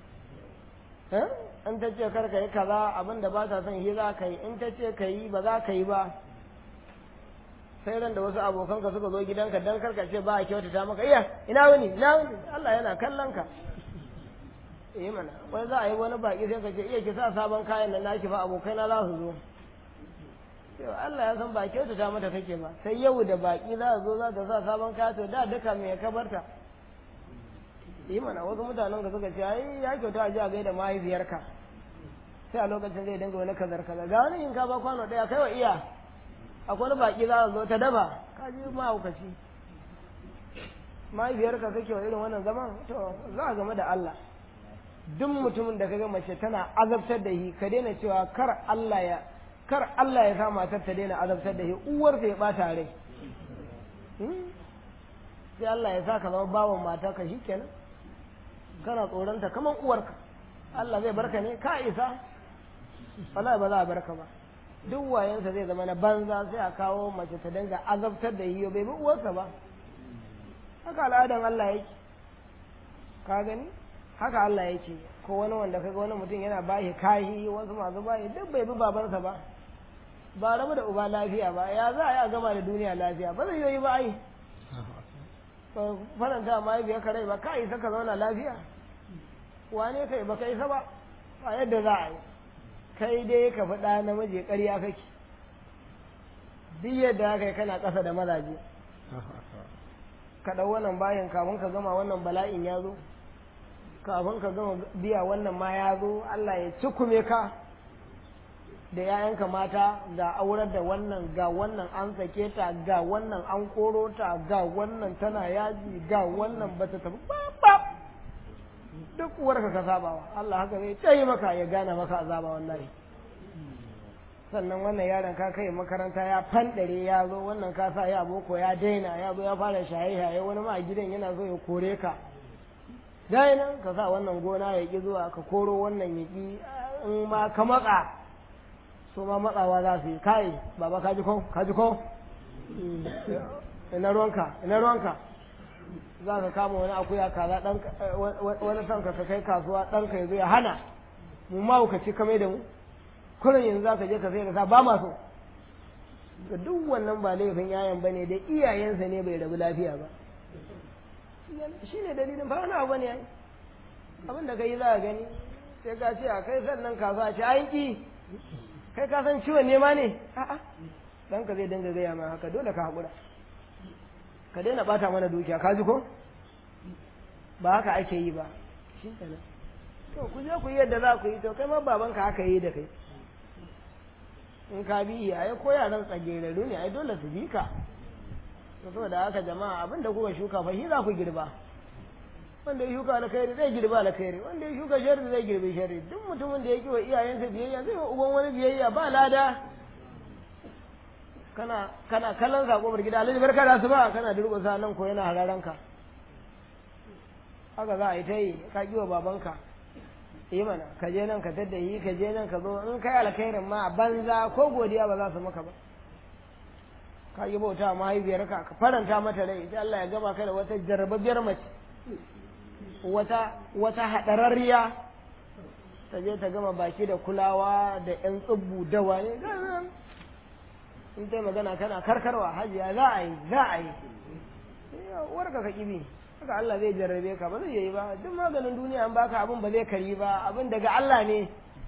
in ta ce kar ka yi kaza abin da ba ta son yi za ka yi in ta ce ka yi ba za ka yi ba sai ran da wasu abokanka suka zo gidanka dan kar ka ce ba a kyautata maka iya ina wani Allah yana kallon ka mana wai za a yi wani baki sai ka ce iya ki sa sabon kayan nan naki fa abokai na za su zo sai Allah ya san ba kyautata mata kake ba sai yau da baki za su zo za ta sa sabon kaya to da duka me ka barta mana wasu mutanen ka suka ce ai ya kyauta a ji a gaida mahaifiyarka sai a lokacin zai dinga wani kazar kazar ga wani in ka ba kwano daya kai wa iya akwai wani baki za su zo ta daba ka ji mahaukaci mahaifiyarka kake wa irin wannan zaman to za a game da Allah duk mutumin da kaga mace tana azabtar da shi ka daina cewa kar Allah ya sa matar ta daina azabtar da shi uwar ta ya bata rai sai Allah ya sa ka zama bawan mata ka shikenan kana tsoronta kaman uwarka Allah zai barka ne ka isa wallahi ba za a barka ba duk wayansa zai zama na banza sai a kawo mace ta dinga azabtar da yiwo bai bi uwarsa ba haka al'adan Allah yake ka gani haka Allah yake ko wani wanda kaga wani mutum yana bashi kahi wasu masu bashi duk bai bi babansa ba ba rabu da uba lafiya ba ya za a yi a gama da duniya lafiya ba zai yi ba ai ba faranta mahaifiyar ka rai ba ka isa ka zauna lafiya wane kai ba ka isa ba ba yadda za a yi kai dai ka faɗa namiji ƙarya kake duk yadda haka yi kana ƙasa da mazaje ka ɗau wannan bayan kafin ka gama wannan bala'in ya zo kafin ka gama biya wannan ma ya zo Allah ya cikume ka da yayanka mata ga aurar da wannan ga wannan an sake ta ga wannan an koro ta ga wannan tana yaji ga wannan bata tafi ba duk uwarka ka sabawa Allah haka zai tayi maka ya gane maka azaba wallahi sannan wannan yaron ka kai makaranta ya fandare ya zo wannan ka sa ya boko ya daina ya zo ya fara shaye-shaye wani ma a gidan yana so ya kore ka dai nan ka sa wannan gona ya ki zuwa ka koro wannan ya ki in ma ka matsa su ma matsawa za su yi kai baba ka ji ko ina ruwanka za ka kama wani akuya kaza wani sanka ka kai kasuwa ɗanka ya zo ya hana mu ma ka ci kamar da mu kullum yanzu za ka je ka sai da sa ba ma so ga duk wannan ba laifin yayan ba ne da iyayensa ne bai rabu lafiya ba shi ne dalilin ba wani abu ne ya yi abin da ka yi za a gani sai ka ce a kai sannan kasuwa ce an ki kai ka san ciwon nema ne a'a ɗanka zai dinga gaya ma haka dole ka haƙura ka daina bata mana dukiya ka ji ko ba haka ake yi ba shi kenan to ku je ku yi yadda za ku yi to kai ma babanka haka yi da kai in ka bi iyaye ko yaran tsagerarru ne ai dole su bi ka to saboda haka jama'a abinda kuka shuka fa shi za ku girba wanda ya shuka alkhairi zai girba alkhairi wanda ya shuka sharri zai girbe sharri duk mutumin da ya ki wa iyayensa biyayya zai wa uban wani biyayya ba lada kana kallon sakobar gida alhaji barka da su ba kana durƙusa nan ko yana hararanka haka za a yi ta yi ka ki wa babanka yi mana ka je nan ka tadda yi ka je nan ka zo in kai alkhairin ma a banza ko godiya ba za su maka ba ka yi bauta mahaifiyarka ka faranta mata rai sai Allah ya gama kai da wata jarrababbiyar mace wata haɗararriya ta je ta gama baki da kulawa da ƴan tsubbu da wane in ta magana kana karkarwa hajiya za a yi warka ka kibi haka Allah zai jarrabe ka ba zai yi ba duk maganin duniya an baka abin ba zai kari ba abin daga Allah ne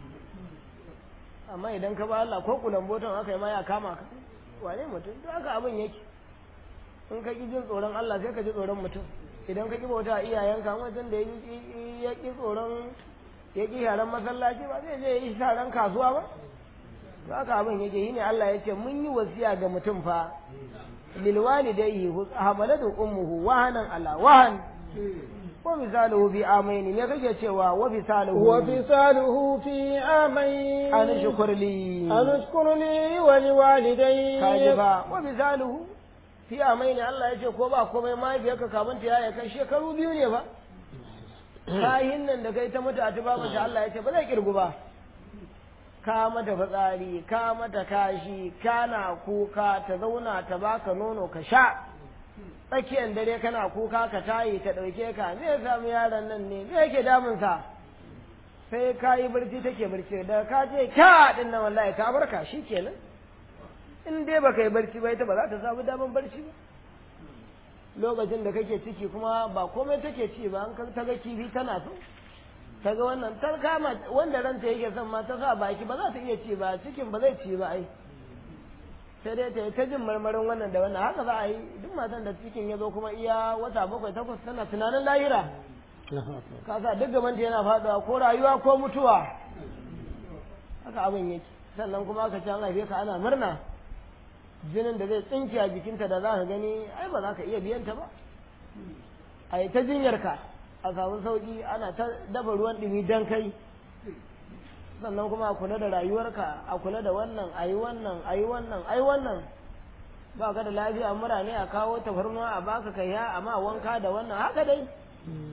amma idan ka ba Allah ko kulambotan aka yi ma ya kama ka wane mutum duk haka abin yake in ka ki jin tsoron Allah sai ka ji tsoron mutum idan ka ki bauta iyayenka mutum da ya ki tsoron ya ki sharan masallaci ba zai je ya yi sharan kasuwa ba to haka abin yake yi ne Allah ya ce mun yi wasiya ga mutum fa lil walidayhi hamalatu ummuhu wahanan ala wahan wa misaluhu fi amaini me kake cewa wa misaluhu fi amaini anashkur li wa liwalidayhi kaji ba wa misaluhu fi amaini Allah ya ce ko ba komai mahaifiyarka kafin ta yaya kai shekaru biyu ne ba kayin nan da kai ta mutu a tuba mace Allah ya ce ba zai kirgu ba ka mata fitsari ka mata kashi kana kuka ta zauna ta baka nono ka sha tsakiyar dare kana kuka ka tayi ta ɗauke ka zai samu yaron nan ne zai yake damunsa sai ka yi barci take barci da ka ce kya ɗin nan wallahi ka barka shi kenan in dai baka yi barci ba ita ba za ta samu daman barci ba lokacin da kake ciki kuma ba komai take ci ba an ta ga kifi tana so ta ga wannan ta kama wanda ranta yake son ma ta sa baki ba za ta iya ci ba cikin ba zai ci ba ai sai dai ta yi ta jin marmarin wannan da wannan haka za a yi duk matan da cikin ya zo kuma iya wata 7-8 tana tunanin lahira ka sa duk gaban ta yana faduwa ko rayuwa ko mutuwa haka abin yake sannan kuma aka ci an haife ka ana murna jinin da zai tsinke a jikinta da za ka gani ai ba za ka iya biyan ta ba a yi ta jinyarka a samu sauki ana ta dafa ruwan ɗumi don kai sannan kuma a kula da rayuwarka a kula da wannan a yi wannan ba ka da lafiya mura ne a kawo tafarnuwa a baka kai ya amma wanka da wannan haka dai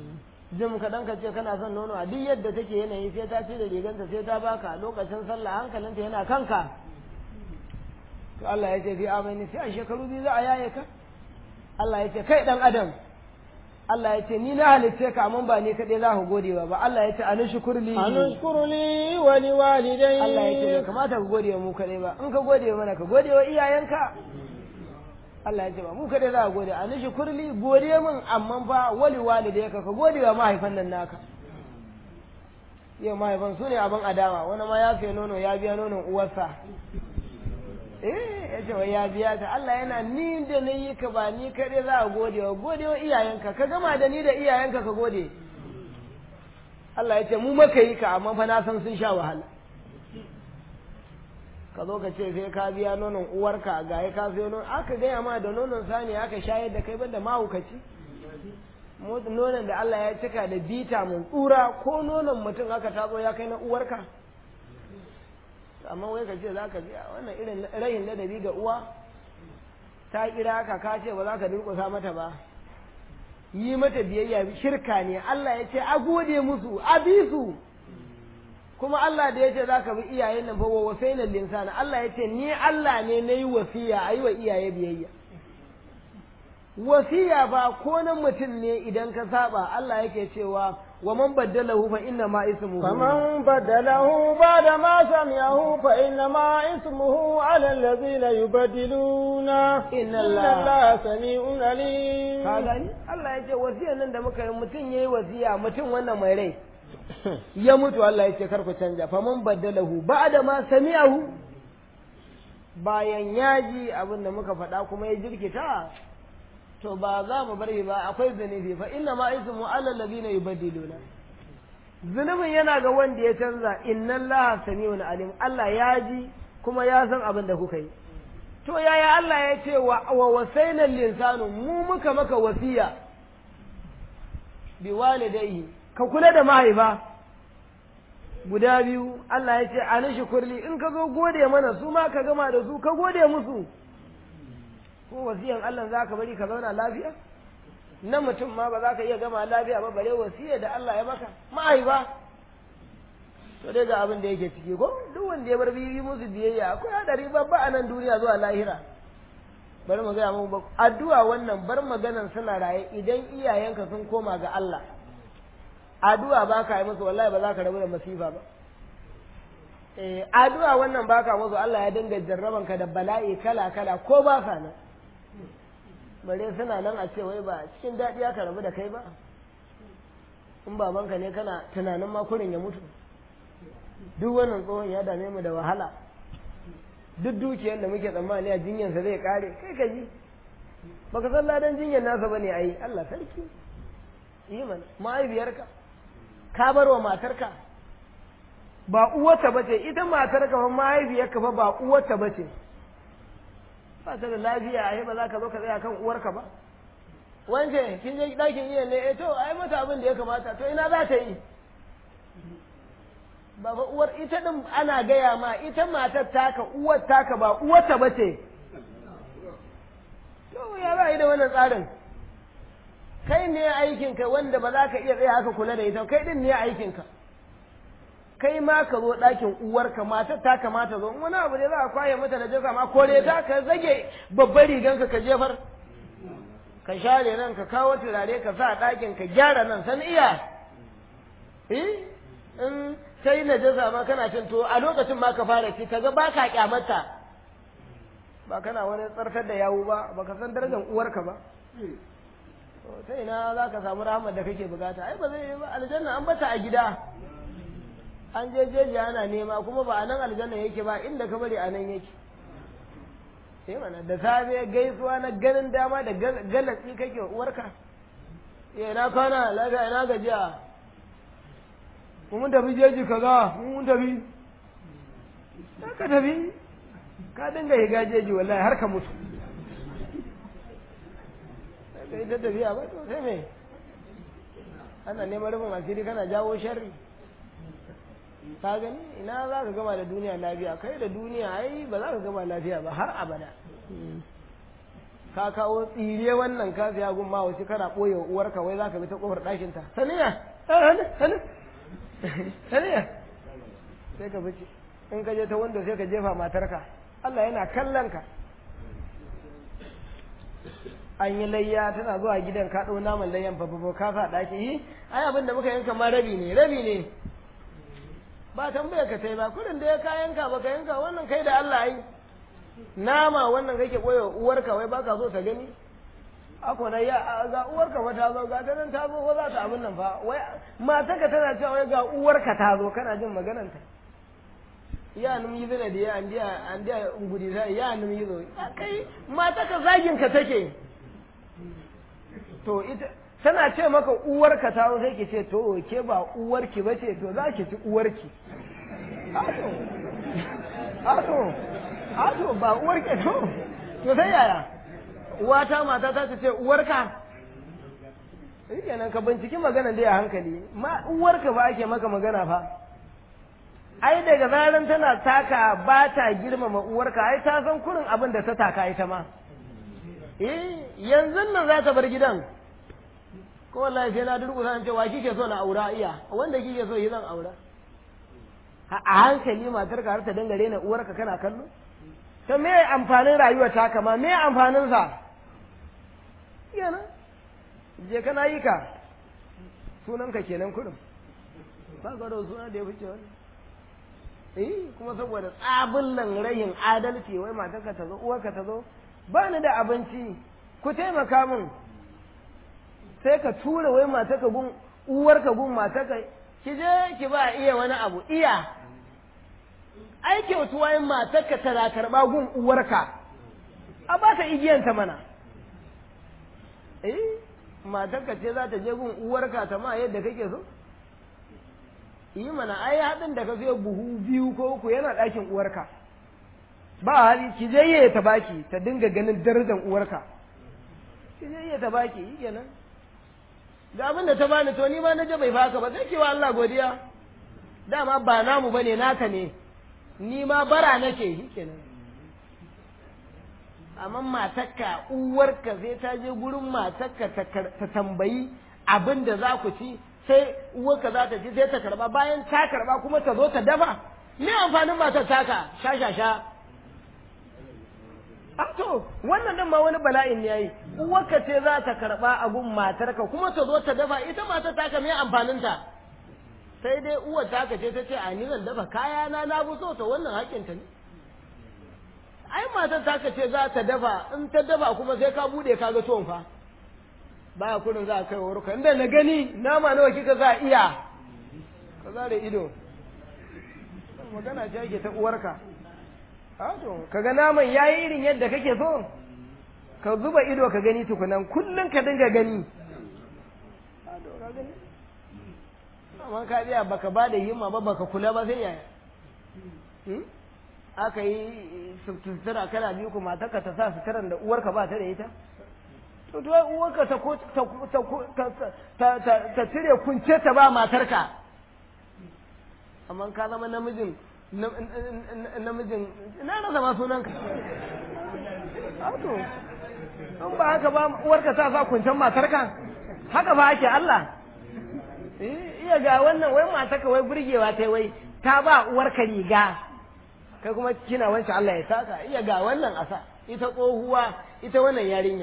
jim kaɗan ka ce kana son nono a duk yadda take yanayi sai ta ce da riganta sai ta baka lokacin sallah hankalinta yana kanka to Allah ya ce fi amini sai a shekaru biyu za a yaye ka Allah ya ce kai dan adam Allah ya ce ni na halitte ka amma ba ni kaɗai za ku gode ba Allah ya ce anushkurli wa liwalidayya Allah ya ce bai kamata ku gode wa mu kaɗai ba in ka gode mana ka gode wa iyayenka Allah ya ce ba mu kaɗai za ka gode anushkurli gode min amma fa wali walidayka ka gode wa mahaifan nan naka yau mahaifan su ne abin adawa wani ma ya sai nono ya biya nonon uwarsa ya ce wai ya biya ta Allah yana ni da na yi ka ba ni kaɗai za a gode wa iyayenka ka gama da ni da iyayenka ka gode Allah ya ce mu maka yi ka amma fa na san sun sha wahala ka zo ka ce sai ka biya nonon uwarka ga ya ka sayo nonon aka gaya ma da nonon sani aka shayar da kai banda mahaukaci nonon da Allah ya cika da vitamin tsura ko nonon mutum aka tatso ya kai na uwarka amma wai ka ce za ka biya wannan irin rahin ladabi ga uwa ta kira ka ce ba za ka durƙusa mata ba yi mata biyayya shirka ne Allah ya ce a gode musu a bi su kuma Allah da ya ce za ka bi iyayen nan fa wa wasaina linsana Allah ya ce ni Allah ne na yi wasiya a yi wa iyaye biyayya wasiya ba ko nan mutum ne idan ka saba Allah yake cewa wa man baddalahu fa inna ma ismuhu faman baddalahu ba'da ma sami'ahu fa inna ma ismuhu 'ala alladhina yubaddiluna inna Allaha sami'un alim ka gani Allah ya ce wasiyan nan da muka yi mutum yayi wasiya mutum wannan mai rai ya mutu Allah ya ce kar ku canja faman baddalahu ba'da ma sami'ahu bayan yaji abin da muka faɗa kuma ya jirkita to ba za mu bari ba akwai zunubi fa inna ma ismu ala alladhina yubaddiluna zunubin yana ga wanda ya canza inna allaha sami'un alim Allah ya ji kuma ya san abin da kuka yi to yaya Allah ya ce wa wasaina linsanu mu muka maka wasiya bi walidayhi ka kula da mahaifa guda biyu Allah ya ce anishi kurli in ka zo gode mana su ma ka gama da su ka gode musu ko wasiyan Allah za ka bari ka zauna lafiya na mutum ma ba za ka iya gama lafiya ba bare wasiyar da Allah ya maka mahaifa to dai ga abin da yake ciki ko duk wanda ya bar bibi musu biyayya akwai hadari babba a nan duniya zuwa lahira bari mu gaya mu addu'a wannan bar maganan suna raye idan iyayenka sun koma ga Allah addu'a ba ka yi musu wallahi ba za ka rabu da masifa ba addu'a wannan ba ka musu Allah ya dinga jarraban ka da bala'i kala kala ko ba ka nan bare suna nan a ce wai ba cikin daɗi aka rabu da kai ba in babanka ne kana tunanin makurin ya mutu duk wannan tsohon ya dame mu da wahala duk dukiyar da muke tsammani a jinyarsa zai kare kai ka ji baka san ladan jinyar nasa bane ai Allah sarki yi mana mahaifiyarka ka bar wa matarka ba uwarta bace ita matarka fa mahaifiyarka fa ba uwarta bace ba ta da lafiya ai ba za ka zo ka tsaya kan uwarka ba wance kin je dakin iya ne to ai mata abin da ya kamata to ina za ta yi ba fa uwar ita din ana gaya ma ita matar taka uwar taka ba uwarta bace to ya ba da wannan tsarin kai ne aikin ka wanda ba za ka iya tsaya haka kula da ita kai din ne aikin ka kai ma ka zo ɗakin uwarka matar ta kamata zo wani abu ne za a kwaye mata da jasa ma kore ta ka zage babbar riganka ka jefar ka share nan ka kawo turare ka sa ɗakin ka gyara nan san iya in ta yi najasa ma kana cin to a lokacin ma ka fara ci kaga ba ka kyamata ba kana wani tsarkar da yawu ba ba ka san darajar uwarka ba ta ina za ka samu rahama da kake bukata ai ba zai yi ba aljanna an bata a gida an je jeji ana nema kuma ba a nan aljanna yake ba inda ka bari a nan yake sai mana da safe gaisuwa na ganin dama da galatsi kake uwarka ina kwana lafiya ina gajiya mun tafi jeji kaza mun tafi ka tafi ka dinga higa jeji wallahi har ka mutu kai ta tafiya ba to sai me ana neman rufin asiri kana jawo sharri ka gani ina za ka gama da duniya lafiya kai da duniya ai ba za ka gama lafiya ba har abada ka kawo tsire wannan ka siya gun ma wace kana ɓoye wa uwarka wai za ka bi ta ƙofar ɗakinta saniya saniya sai ka fice in ka je ta wanda sai ka jefa matarka Allah yana kallon ka an yi layya tana zuwa gidan ka ɗau naman layyan fafafo ka sa ɗaki yi ai abin da muka yanka ma rabi ne ba tambaya ka tai ba kudin da ya ka yanka ba ka yanka wannan kai da Allah ai nama wannan kake koyo uwarka wai baka so ta gani ako na ya ga uwarka fa ta zo ga ta nan ta zo ko za ta abin nan fa wai matarka tana cewa wai ga uwarka ta zo kana jin magananta ya num yi zina da ya andiya ungudi sai ya num yi zo kai matarka zagin ka take to ita tana ce maka uwarka ta zo sai ki ce to ke ba uwarki bace to za ki ci uwarki ato ba uwarki to sai yaya uwata mata ta ce uwarka kenan ka binciki magana dai a hankali ma uwarka ba ake maka magana fa ai daga zaran tana taka ba ta girmama uwarka ai ta san kurin abin da ta taka ita ma yanzu nan za ta bar gidan ko wallahi sai na durƙusa an ce wa kike so na aura iya wanda kike so yi zan aura a hankali matar ka har ta dinga rena uwarka kana kallo to me amfanin rayuwa ta kama me amfanin sa yana je kana yi ka sunan ka kenan kudin ba ga suna da ya fice wani kuma saboda tsabullan rayin adalci wai matar ka ta zo uwarka ta zo ba ni da abinci ku taimaka min sai ka tura wai matarka gun uwarka gun matarka ki je ki ba iya wani abu iya ai kyautuwa yin matarka tana karɓa gun uwarka a ba ta igiyanta mana matarka ce za ta je gun uwarka ta ma yadda kake so yi mana ai haɗin da ka zo buhu 2 ko 3 yana ɗakin uwarka ba hali ki je yi ta baki ta dinga ganin darajar uwarka ki je yi ta baki yi kenan ga abin da ta bani to ni ma na je bai baka ba sai kewa Allah godiya dama ba namu bane naka ne ni ma bara nake shikenan amma matarka uwarka sai ta je gurin matarka ta tambayi abin da za ku ci sai uwarka za ta ci sai ta karba bayan ta karba kuma ta zo ta dafa me amfanin matar taka sha to wannan din ma wani bala'in ne yayi uwarka ce za ta karba abun matarka kuma ta zo ta dafa ita matar taka me amfanin ta sai dai uwar taka ce ta ce a ni zan dafa kaya na bu so to wannan hakkin ta ne ai matar taka ce za ta dafa in ta dafa kuma sai ka bude ka ga tuwon fa ba kurin za ka kai wuruka inda na gani nama nawa kika za iya ka zare ido magana ce ake ta uwarka to kaga naman yayi irin yadda kake so ka zuba ido ka gani tukunan kullun ka dinga gani amma ka biya baka ba da himma ba baka kula ba sai yaya aka yi sutura kana biyu kuma matarka ta sa suturan da uwarka ba ta da ita to uwarka ta cire kunce ta ba matarka amma ka zama namijin na rasa ma sunanka to in ba haka ba uwarka ta sa kuncen matarka haka ba ake Allah iya ga wannan wai matarka wai burgewa ta wai ta ba uwarka riga kai kuma kina wancan Allah ya saka iya ga wannan asa ita tsohuwa ita wannan yarinya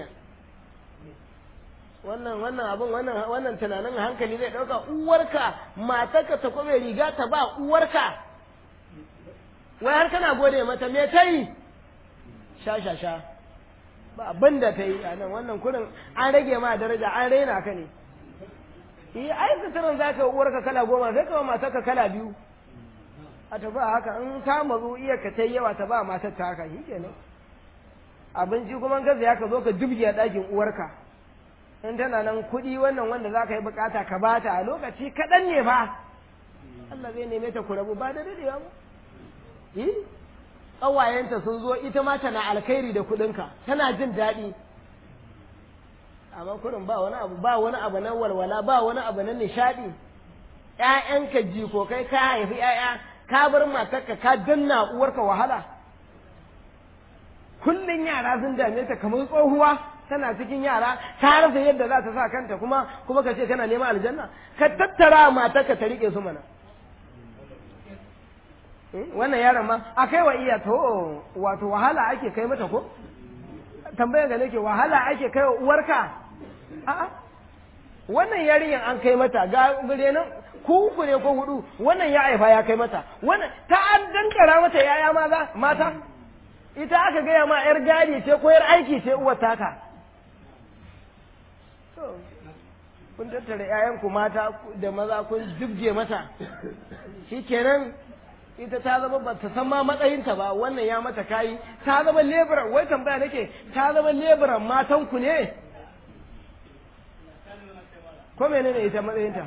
wannan abun wannan tunanin hankali zai dauka uwarka matarka ta kome riga ta ba uwarka wai har kana gode mata me ta yi sha ba abin da ta yi a nan wannan kurin an rage ma daraja an raina ka ne ai suturan za ka uwarka kala 10 sai ka matarka kala 2 a ta ba haka in ta mazu iya ka ta yawa ta ba matar ta haka shi kenan abinci kuma gaza ya ka zo ka jibge a ɗakin uwarka in tana nan kuɗi wannan wanda za ka yi bukata ka bata a lokaci kaɗan ne ba Allah zai neme ta kurabu ba da dadewa ba ƙawayenta sun zo ita ma tana alkhairi da kuɗinka tana jin daɗi amma kurin ba wani abu na walwala ba wani abu na nishaɗi ƴaƴanka jikokai ka haifi ƴaƴa ka bar matarka ka danna uwarka wahala kullun yara sun dame ta kamar tsohuwa tana cikin yara ta rasa yadda za ta sa kanta kuma ka ce kana neman aljanna ka tattara matarka ta rike su mana wannan yaron ma a kai wa iya to wato wahala ake kai mata ko tambayar ga nake wahala ake kai wa uwarka a'a wannan yarinyan an kai mata ga gure nan ku uku ne ko hudu wannan ya haifa ya kai mata wannan ta an dankara mata yaya mata ita aka gaya ma yar gadi ce ko yar aiki ce uwar taka kun tattara ƴaƴanku mata da maza kun jibje mata shikenan ita ta zama ba ta san ma matsayinta ba wannan ya mata kayi ta zama leburan wai tambaya nake ta zama leburan matanku ne ko menene ita matsayinta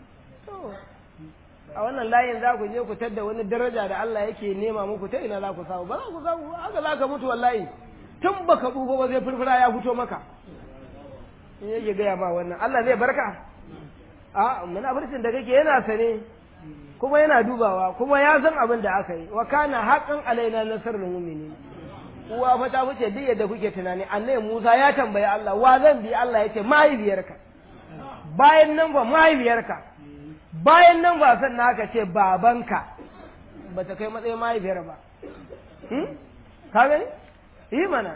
a wannan layin za ku je ku tadda wani daraja da Allah yake nema muku ta ina za ku samu ba za ku samu haka za ka mutu wallahi tun baka tsufa ba zai furfura ya fito maka in yake gaya ma wannan Allah zai barka a munafircin da kake yana sane kuma yana dubawa kuma ya san abin da aka yi wa kana haqqan alaina nasrul mu'minin uwa fa ta fice duk yadda kuke tunani annabi Musa ya tambayi Allah wa zan bi Allah yace mahaifiyarka bayan nan ba mahaifiyarka bayan nan ba san naka ce babanka ba ta kai matsayin mahaifiyar ba ka gani yi mana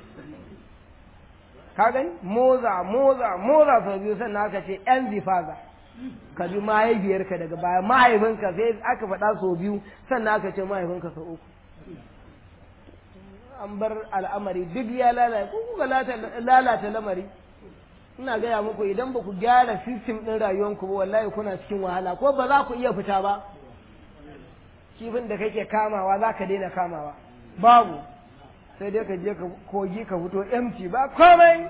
ka gani moza sau biyu sannan aka ce yan zifaza ka bi mahaifiyarka daga baya mahaifinka sai aka faɗa sau biyu sannan aka ce mahaifinka sau uku an bar al'amari duk ya lalata ko kuka lalata lamari ina gaya muku idan ba ku gyara sistem ɗin rayuwanku ba wallahi kuna cikin wahala ko ba za ku iya fita ba kifin da kake kamawa za ka daina kamawa babu sai dai ka je ka kogi ka fito empty ba komai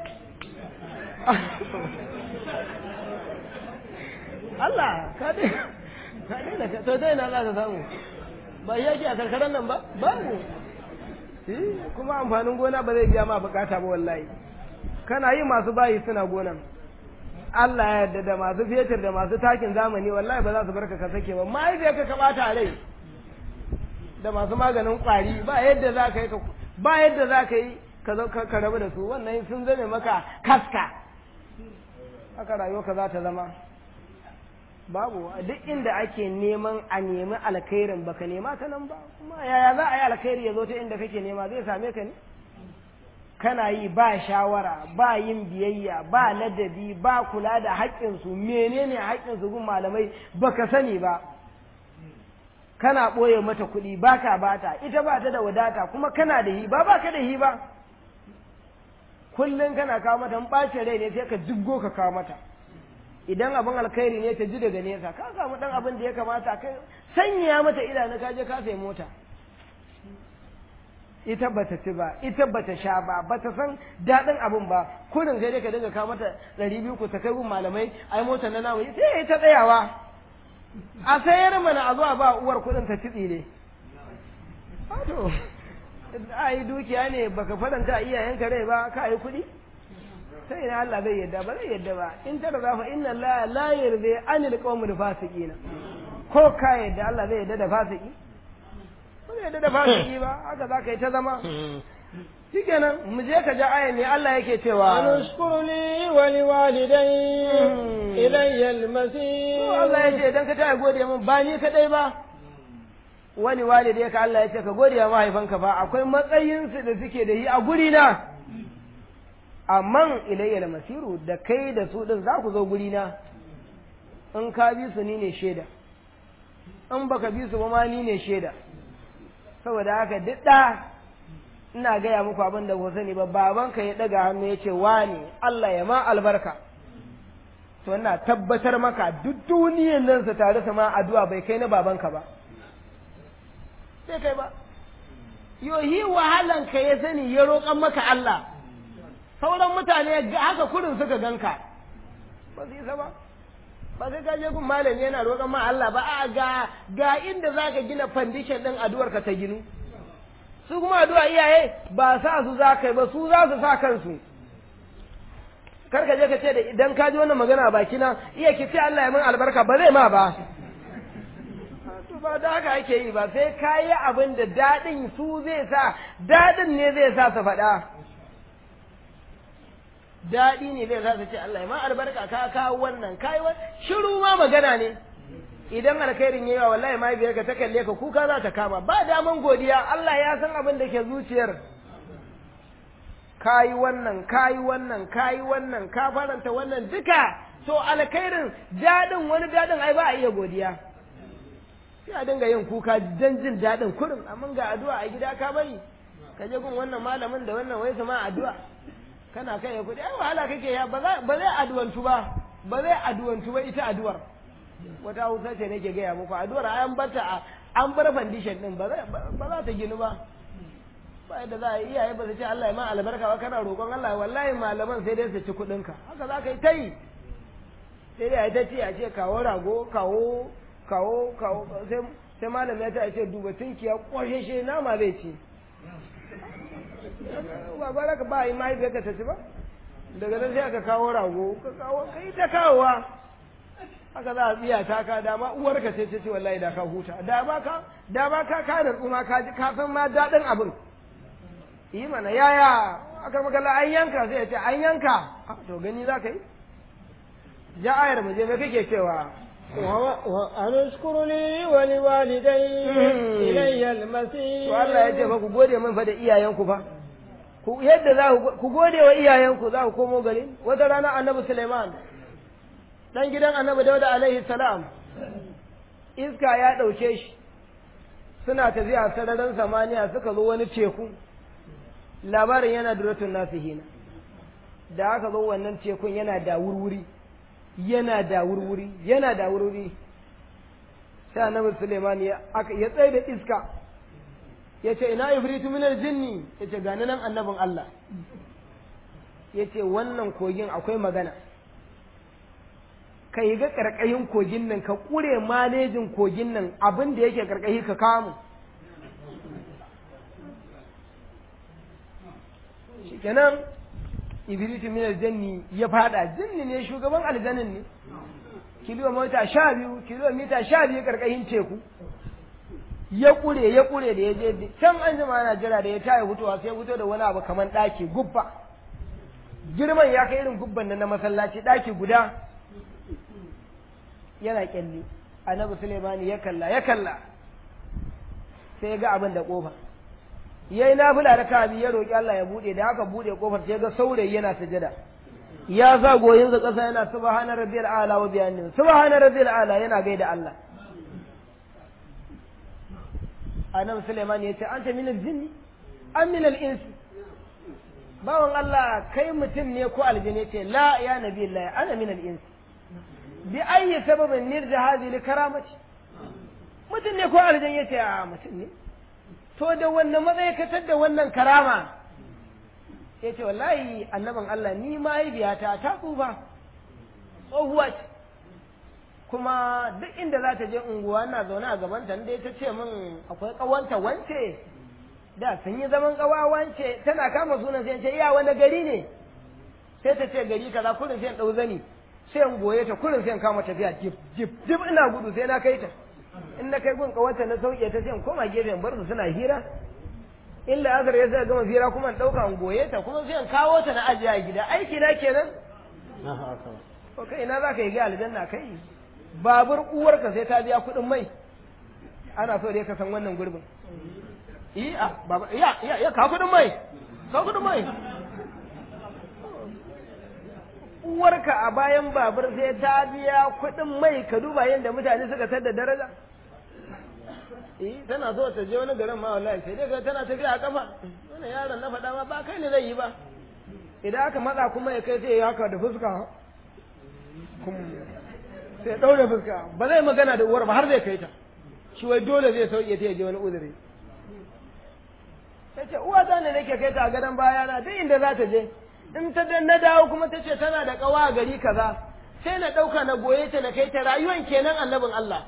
Allah ka daina to dai na za ka samu ba yake a karkarar nan ba babu kuma amfanin gona ba zai biya ma bukata ba wallahi kana yi masu bayi suna gonan Allah ya yarda da masu fetur da masu takin zamani wallahi ba za su barka ka sake ba mahaifiyarka ka bata rai da masu maganin kwari ba yadda za ka yi ka rabu da su wannan sun zame maka kaska haka rayuwarka za ta zama babu duk inda ake neman a nemi alkhairin baka nema ta nan ba kuma yaya za a yi alkhairi ya zo ta inda kake nema zai same ka ne kana yi ba shawara ba yin biyayya ba ladabi ba kula da haƙƙinsu menene haƙƙinsu gun malamai baka sani ba kana ɓoye mata kuɗi baka bata ita ba ta da wadata kuma kana da hi ba ka da hi ba kullum kana kawo mata ɓace rai ne sai ka jiggo ka kawo mata idan abin alkhairi ne ta ji daga nesa ka samu ɗan abin da ya kamata kai sanya mata idanu ka je ka sai mota ita bata ci ba ita bata sha ba bata san daɗin abin ba kurin sai dai ka dinga kawo mata 200 ku ta kai gun malamai ai motar na namu sai ta tsayawa a sayar mana a zuwa ba uwar kuɗin ta kitsi ne wato a yi dukiya ne baka faranta iyayenka rai ba ka yi kuɗi sai ina Allah zai yadda ba zai yadda ba in tara zafa inna Allah la yarda anil qawmil fasiqina ko ka yadda Allah zai yadda da fasiki ba zai yadda da fasiki ba haka za ka yi ta zama shikenan mu je ka ja aya ne Allah yake cewa anushkurli wa liwalidayya ilayya al-masir Allah yace idan ka taya gode mun ba ni kadai ba wani walidai ka Allah yace ka gode wa mahaifanka ba akwai matsayin su da suke da yi a guri na amma ilayya al-masiru da kai da su din za ku zo guri na in ka bi su ni ne sheda in baka bi su ba ma ni ne sheda saboda haka duk da ina gaya muku abin da ku sani ba babanka ya daga hannu ya ce wani Allah ya ma albarka to ina tabbatar maka duk duniyan nan su tare su ma addu'a bai kai na babanka ba sai kai ba yohi wahalan ka ya sani ya roƙan maka Allah sauran mutane haka kurin suka ganka ba su isa ba ba sai ka je gun malami yana roƙan ma Allah ba a ga inda zaka gina foundation din addu'ar ka ta ginu su kuma addu'a iyaye ba sa su za ka yi ba su za su sa kansu kar ka je ka ce da idan ka ji wannan magana a bakina iya ki ce Allah ya min albarka ba zai ma ba ba da haka ake yi ba, sai ka yi abin da daɗin su zai sa, daɗin ne zai sa su faɗa, daɗi ne zai sa su ce Allah ya ma albarka ka kawo wannan, ka yi shiru ma magana ne, idan alkhairin yayi wallahi mahaifiyarka ta kalle ka kuka za ta kama, ba daman godiya, Allah ya san abin da ke zuciyar. Kayi wannan, kayi wannan, kayi wannan, ka faranta wannan duka, to alkhairin daɗin wani daɗin ai ba a iya godiya. Sai a dinga yin kuka don jin daɗin kurin, amma ga addu'a a gida ka bari, ka je gun wannan malamin da wannan wai ma addu'a, kana kai ya kuɗi, ai wahala kake ya ba zai addu'antu ba, ba zai addu'antu ba ita addu'ar. Wata Hausa ce nake gaya muku, addu'ar an bata an bar foundation din ba za ta ginu ba. Ba yadda za a yi iyaye ba su ce Allah ya ma albarka ba kana roƙon Allah, wallahi malaman sai dai su ci kuɗinka, haka za ka yi ta yi. Sai dai a yi ta ce a ce kawo rago, kawo sai malam ya ta ce duba tunkiya ƙwasheshe nama zai ci. Ba ba ka ba yi mahaifiyarka ta ci ba, daga nan sai aka kawo rago, ka kawo kai ta kawowa. Haka za a biya ta ka dama uwarka ce ce wallahi da ka huta, da ba ka natsu ma ka ji ka san ma daɗin abin. Yi mana yaya aka magana an yanka sai ya ce an yanka, to gani za ka yi? Ja ayar mu je me kake cewa? وأن اشكر لي ولوالدي إلي المسير. To Allah ya ce fa ku gode min fa da iyayenku fa. Ku yadda za ku gode wa iyayenku za ku komo gari. Wata rana Annabi Sulaiman dan gidan Annabi Dawud alaihi salam iska ya dauke shi suna tafiya sararin samaniya suka zo wani teku. Labarin yana duratun nasihina. Da aka zo wannan tekun yana da wurwuri. Yana da wurwuri sai Annabi Suleiman ya tsaye da iska yace ina ifritu min aljinni yace gani nan annabin Allah yace wannan kogin akwai magana kai ga karkashin kogin nan ka kure malejin kogin nan abin da yake karkashi ka kamu shikenan Ibritu min aljanni ya fada, jinni ne shugaban aljannin ne, kilomita 12 karkashin teku, ya kure da ya je can an jima ana jira da ya taya fitowa sai ya fito da wani abu kamar ɗaki gubba, girman ya kai irin gubban nan na masallaci ɗaki guda yana kyalle. Annabi Sulaimani ya kalla sai ya ga abin da ƙofa. Yayi nafila da kabi ya roki Allah ya bude, da haka bude kofar sai ga saurayi yana sujada, ya sa goyin sa kasa yana subhana rabbiyal a'la wa bihamdihi subhana rabbiyal a'la yana gaida Allah. Annabi Sulaiman ya ce anta min al-jinni am min al-insi, bawan Allah kai mutum ne ko aljini? Ce la ya nabi Allah ana min al-insi. Bi ayyi sababin nirja hadhihi karamati, mutum ne ko aljini? Ya ce a mutum ne. To da wannan matsayi ka da wannan karama ya ce wallahi annabin Allah ni mahaifiyata ta tsufa tsohuwa ce, kuma duk inda za ta je unguwa na zaune a gabanta dai ta ce min akwai ƙawanta wance da sun yi zaman ƙawa wance, tana kama sunan sai ce iya wani gari ne, sai ta ce gari kaza kurin sai in ɗau zani sai in goye ta kurin sai in kama tafiya jip ina gudu sai na kai ta. In na kai gun kawata na sauke ta sai in koma gefen bar su suna hira, in la'azar ya sai gama hira kuma in ɗauka in goye ta kuma sai in kawo ta na ajiye a gida, aiki na kenan. To kai ina za ka yi ga aljanna kai? Babur uwarka sai ta biya kuɗin mai, ana so dai ka san wannan gurbin. Ya ka kuɗin mai, uwarka a bayan babur sai ta biya kuɗin mai, ka duba yadda mutane suka tada daraja. Tana so ta je wani garin ma wallahi sai dai tana tafiya a kafa, wannan yaron na faɗa ma ba kai ne zai yi ba. Idan aka matsa kuma ya kai sai ya haka da fuska, sai ɗaure fuska, ba zai magana da uwar ba har zai kai ta, shi wai dole zai sauke ta ya je wani uzuri. Ta ce uwa ta ne nake kai ta a gadon bayana duk inda za ta je. In ta na dawo kuma ta ce tana da ƙawa a gari kaza, sai na ɗauka na goye ta na kai ta, rayuwan kenan annabin Allah.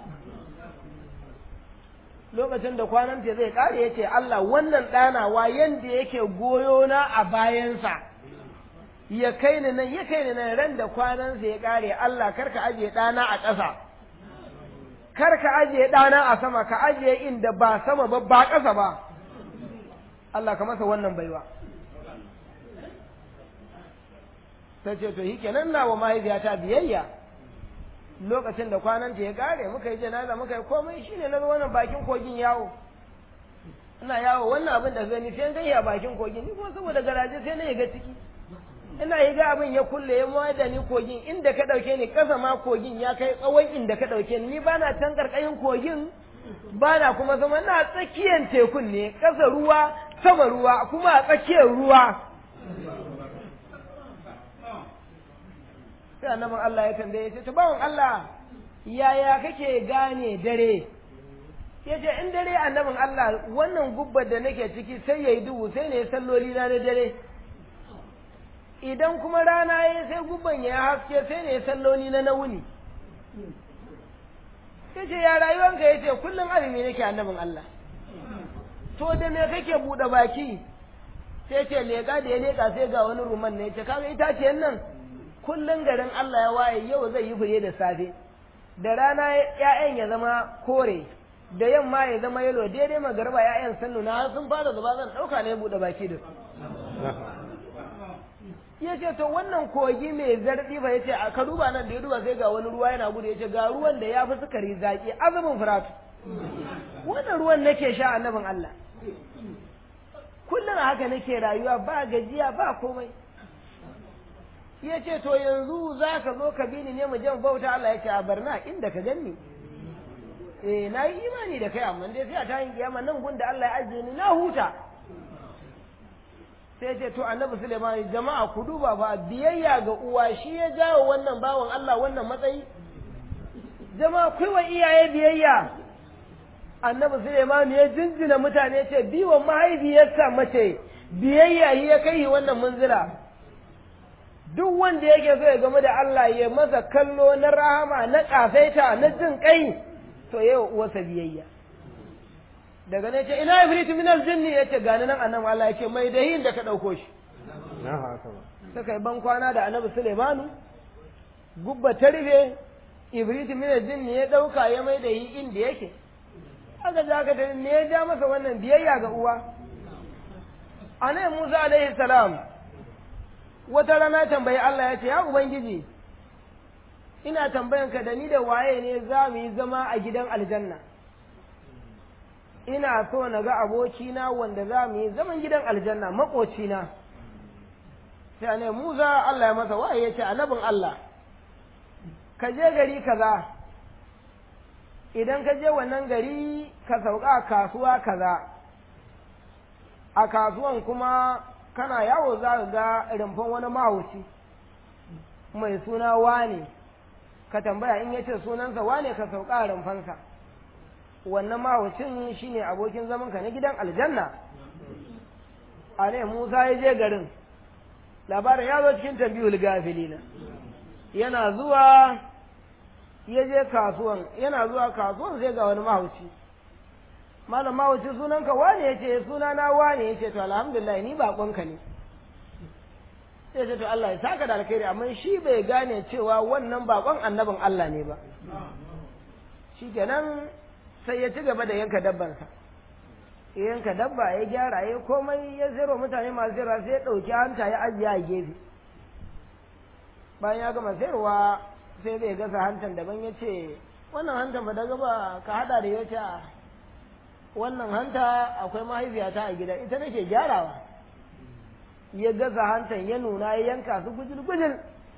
Lokacin da kwananta zai ƙare ya ce Allah wannan ɗanawa yanda yake goyo na a bayansa, ya kai ni nan ran da kwanansa ya ƙare Allah karka ajiye ɗana a ƙasa, kar ka ajiye ɗana a sama ka ajiye inda ba sama ba ba ƙasa ba Allah ka masa wannan baiwa sai ce to shi kenan na wa mahaifiyata biyayya lokacin da kwananta ya kare muka yi janaza muka yi komai shine na zo wannan bakin kogin yawo ina yawo wannan abin da gani sai gani a bakin kogin ni kuma saboda garaje sai na ga ciki ina yi ga abin ya kulle ya mawa da ni kogin inda ka dauke ni kasa ma kogin ya kai tsawon inda ka dauke ni ba na can karkashin kogin ba na kuma zama na tsakiyar tekun ne kasa ruwa sama ruwa kuma a tsakiyar ruwa sai annabin Allah ya tambaye ce to bawon Allah yaya kake gane dare yace in dare annabin Allah wannan gubbar da nake ciki sai yayi duhu sai ne salloli na dare idan kuma rana yayi sai gubban ya haske sai ne salloli na wuni yace ya rayuwanka yace kullum azumi nake annabin Allah to da me kake bude baki sai ce leka da ya leka sai ga wani ruman ne yace kaga itaciyen nan kullum garin Allah ya waye yau zai yi fure da safe da rana ƴaƴan ya zama kore da yamma ya zama yalo daidai magarba ƴaƴan sun nuna har sun fara zuba zan ɗauka ne buɗe baki da su ya ce to wannan kogi mai zarɗi ba ya ce a ka duba nan da ya duba sai ga wani ruwa yana gudu ya ce ga ruwan da ya fi sukari zaƙi azumin furatu wannan ruwan nake sha annabin Allah kullum haka nake rayuwa ba gajiya ba komai ya ce to yanzu za ka zo ka bi ni ne mu jan bauta Allah ya ce a barna inda ka ganni na yi imani da kai amma dai sai a tayin kiyama nan gun da Allah ya ajiye ni na huta sai ce to annabi Sulaiman jama'a ku duba ba biyayya ga uwa shi ya jawo wannan bawan Allah wannan matsayi jama'a kai wa iyaye biyayya annabi Sulaiman ya jinjina mutane ce biwa mahaifiyarsa mace biyayya ya kai wannan munzila duk wanda yake so ya game da Allah ya masa kallo na rahama na kafaita na jin kai to yau uwarsa biyayya daga ne ce ina ifritu min aljinni yace gani nan annabi Allah yake mai dahin da ka dauko shi suka yi ban kwana da annabi Sulaimanu gubba ta rufe ifritu min aljinni ya dauka ya mai da yi inda yake aka ja ka ne ya ja masa wannan biyayya ga uwa annabi Musa alaihi salam wata rana tambayi Allah ya ce ya ubangiji ina tambayanka da ni da waye ne za mu yi zama a gidan aljanna ina so na ga abokina wanda za mu yi zaman gidan aljanna maƙocina sai ne Musa Allah ya masa waye ya ce annabin Allah ka je gari kaza idan ka je wannan gari ka sauka a kasuwa kaza a kasuwan kuma kana yawo za ka ga rumfan wani mahauci mai suna wane ka tambaya in yace sunansa wane ka sauka a rumfansa wannan mahaucin shine abokin zamanka na gidan aljanna a ne Musa ya je garin labarin ya zo cikin tambihul gafilina yana zuwa ya je kasuwan yana zuwa kasuwan sai ga wani mahauci malam mahauci sunanka wane yace sunana wane yace to alhamdulillah ni bakonka ne sai ce to Allah ya saka da alkhairi amma shi bai gane cewa wannan bakon annabin Allah ne ba shikenan sai ya ci gaba da yanka dabbansa yanka dabba ya gyara ya komai ya zero mutane masu zira sai ya ɗauki hanta ya ajiye a gefe bayan ya gama sayarwa sai zai gasa hantan daban ya ce wannan hantan ba daga ba ka hada da ya ce wannan hanta akwai mahaifiyata a gida ita nake gyarawa ya gasa hantan ya nuna ya yanka su gujil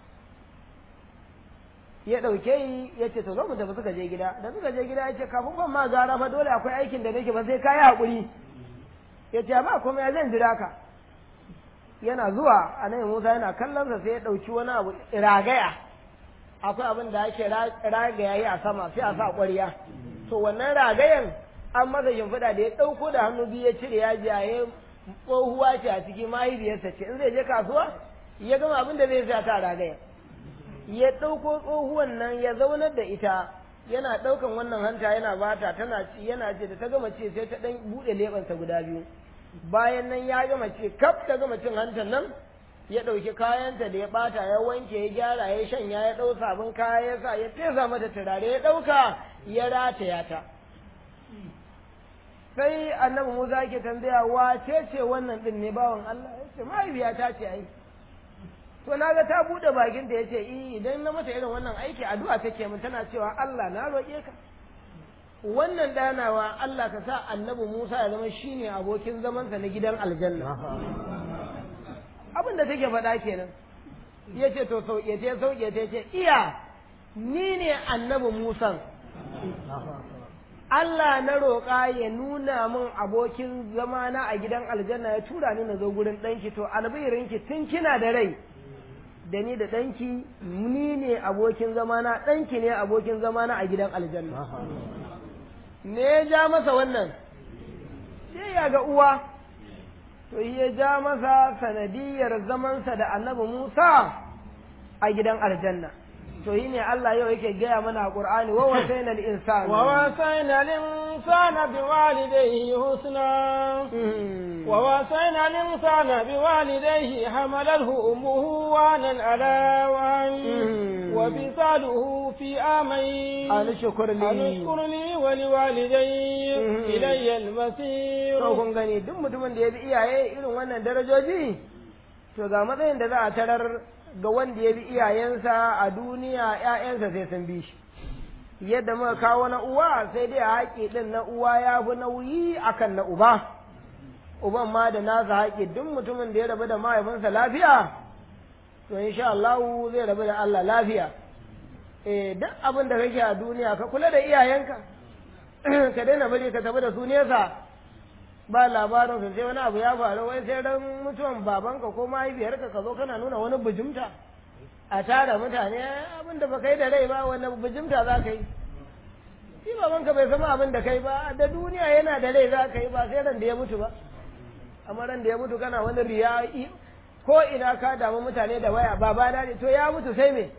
ya ɗauke yi ya ce to zo mu tafi suka je gida da suka je gida ya ce kafin ban ma gara fa dole akwai aikin da nake ba sai kayi haƙuri ya ce ba kuma ya zan jira ka yana zuwa annabi Musa yana kallon sa sai ya ɗauki wani abu ragaya akwai abin da ake ragaya yi a sama sai a sa ƙwarya to wannan ragayan an masa shimfiɗa da ya ɗauko da hannu biyu ya cire ya jaye tsohuwa ce a ciki mahaifiyarsa ce in zai je kasuwa ya gama abin da zai sa ta ragayan ya ɗauko tsohuwan nan ya zaunar da ita yana ɗaukan wannan hanta yana bata tana ci yana ce da ta gama ce sai ta ɗan buɗe leɓensa guda biyu bayan nan ya gama ce kaf ta gama cin hantar nan ya ɗauki kayanta da ya ɓata ya wanke ya gyara ya shanya ya ɗau sabon kaya ya sa ya fesa mata turare ya ɗauka ya rataya ta sai annabi Musa yake tambaya wace ce wannan din ne bawan Allah ya ce mahaifiyata ce ai to na ga ta buɗe bakin da ya ce idan na mata irin wannan aiki addu'a take min tana cewa Allah na roƙe ka wannan danawa Allah ka sa annabi Musa ya zama shine abokin zamansa na gidan aljanna abin da take faɗa kenan ya ce to sauke ce iya ni ne annabi Musa Allah na roƙa ya nuna min abokin zamana a gidan aljanna ya tura ni na zo gurin ɗanki to albirinki tun kina da rai da ni da ɗanki ni ne abokin zamana ɗanki ne abokin zamana a gidan aljanna me ya ja masa wannan sai ya ga uwa to ya ja masa sanadiyar zamansa da annabi Musa a gidan aljanna to yi ne Allah yau yake gaya mana a Qur'ani wa wasaina al-insana biwalidayhi husna wa wasaina al-insana biwalidayhi hamalathu ummuhu wanan ala wan wa bisaluhu fi amayn anashkur li wa liwalidayhi ilayya al-masir to kun gani duk mutumin da ya bi iyaye irin wannan darajoji to ga matsayin da za a tarar ga wanda ya bi iyayensa a duniya ‘ya'yansa sai sun bi shi yadda muka kawo na uwa sai dai a haƙi ɗin na uwa ya fi nauyi akan na uba uban ma da nasa haƙi duk mutumin da ya rabu da mahaifinsa lafiya to insha Allah zai rabu da Allah lafiya duk abin da kake a duniya ka kula da iyayenka ka daina bari ka tafi da su nesa ba labarin su sai wani abu ya faru wai sai ran mutuwan babanka ko mahaifiyarka ka zo kana nuna wani bujumta a tara mutane abin da baka yi da rai ba wani bujumta za ka yi shi babanka bai zama abin da kai ba da duniya yana da rai za ka yi ba sai ran da ya mutu ba amma ran da ya mutu kana wani riya ko ina ka damu mutane da waya babana ne to ya mutu sai me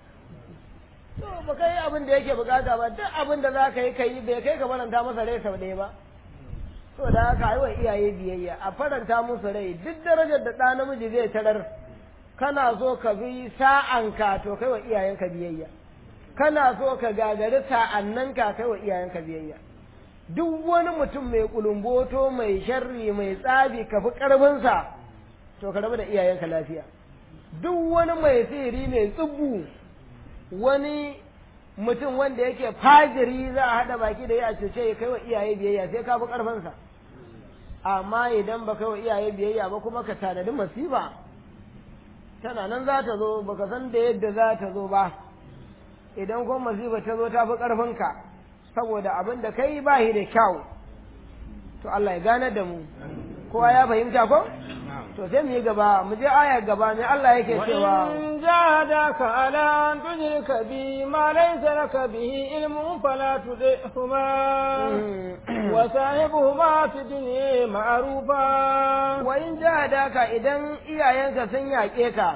to baka yi abin da yake bukata ba duk abin da za ka yi bai kai ka faranta masa rai sau ɗaya ba to da haka yi wa iyaye biyayya a faranta musu rai duk darajar da ɗa namiji zai tarar kana so ka bi sa'anka to kai wa iyayenka biyayya kana so ka gagari sa'annanka kai wa iyayenka biyayya duk wani mutum mai kulumboto mai sharri mai tsabi ka fi ƙarfinsa to ka rabu da iyayenka lafiya duk wani mai sihiri mai tsubbu wani mutum wanda yake fajiri za a haɗa baki da ya cuce ya kai wa iyaye biyayya sai ka fi ƙarfinsa amma idan ba kai wa iyaye biyayya ba kuma ka tanadi masifa tana nan za ta zo baka san da yadda za ta zo ba idan kuma masifa ta zo ta fi ƙarfinka saboda abin da kai ba shi da kyau to Allah ya gane da mu kowa ya fahimta ko to sai mu yi gaba mu je aya gaba ne Allah yake cewa in jahadaka ala an tujrika bi ma laysa laka bihi ilmun fala tudihuma wa sahibuhuma fi dunya ma'rufa wa in jahadaka idan iyayenka sun yaƙe ka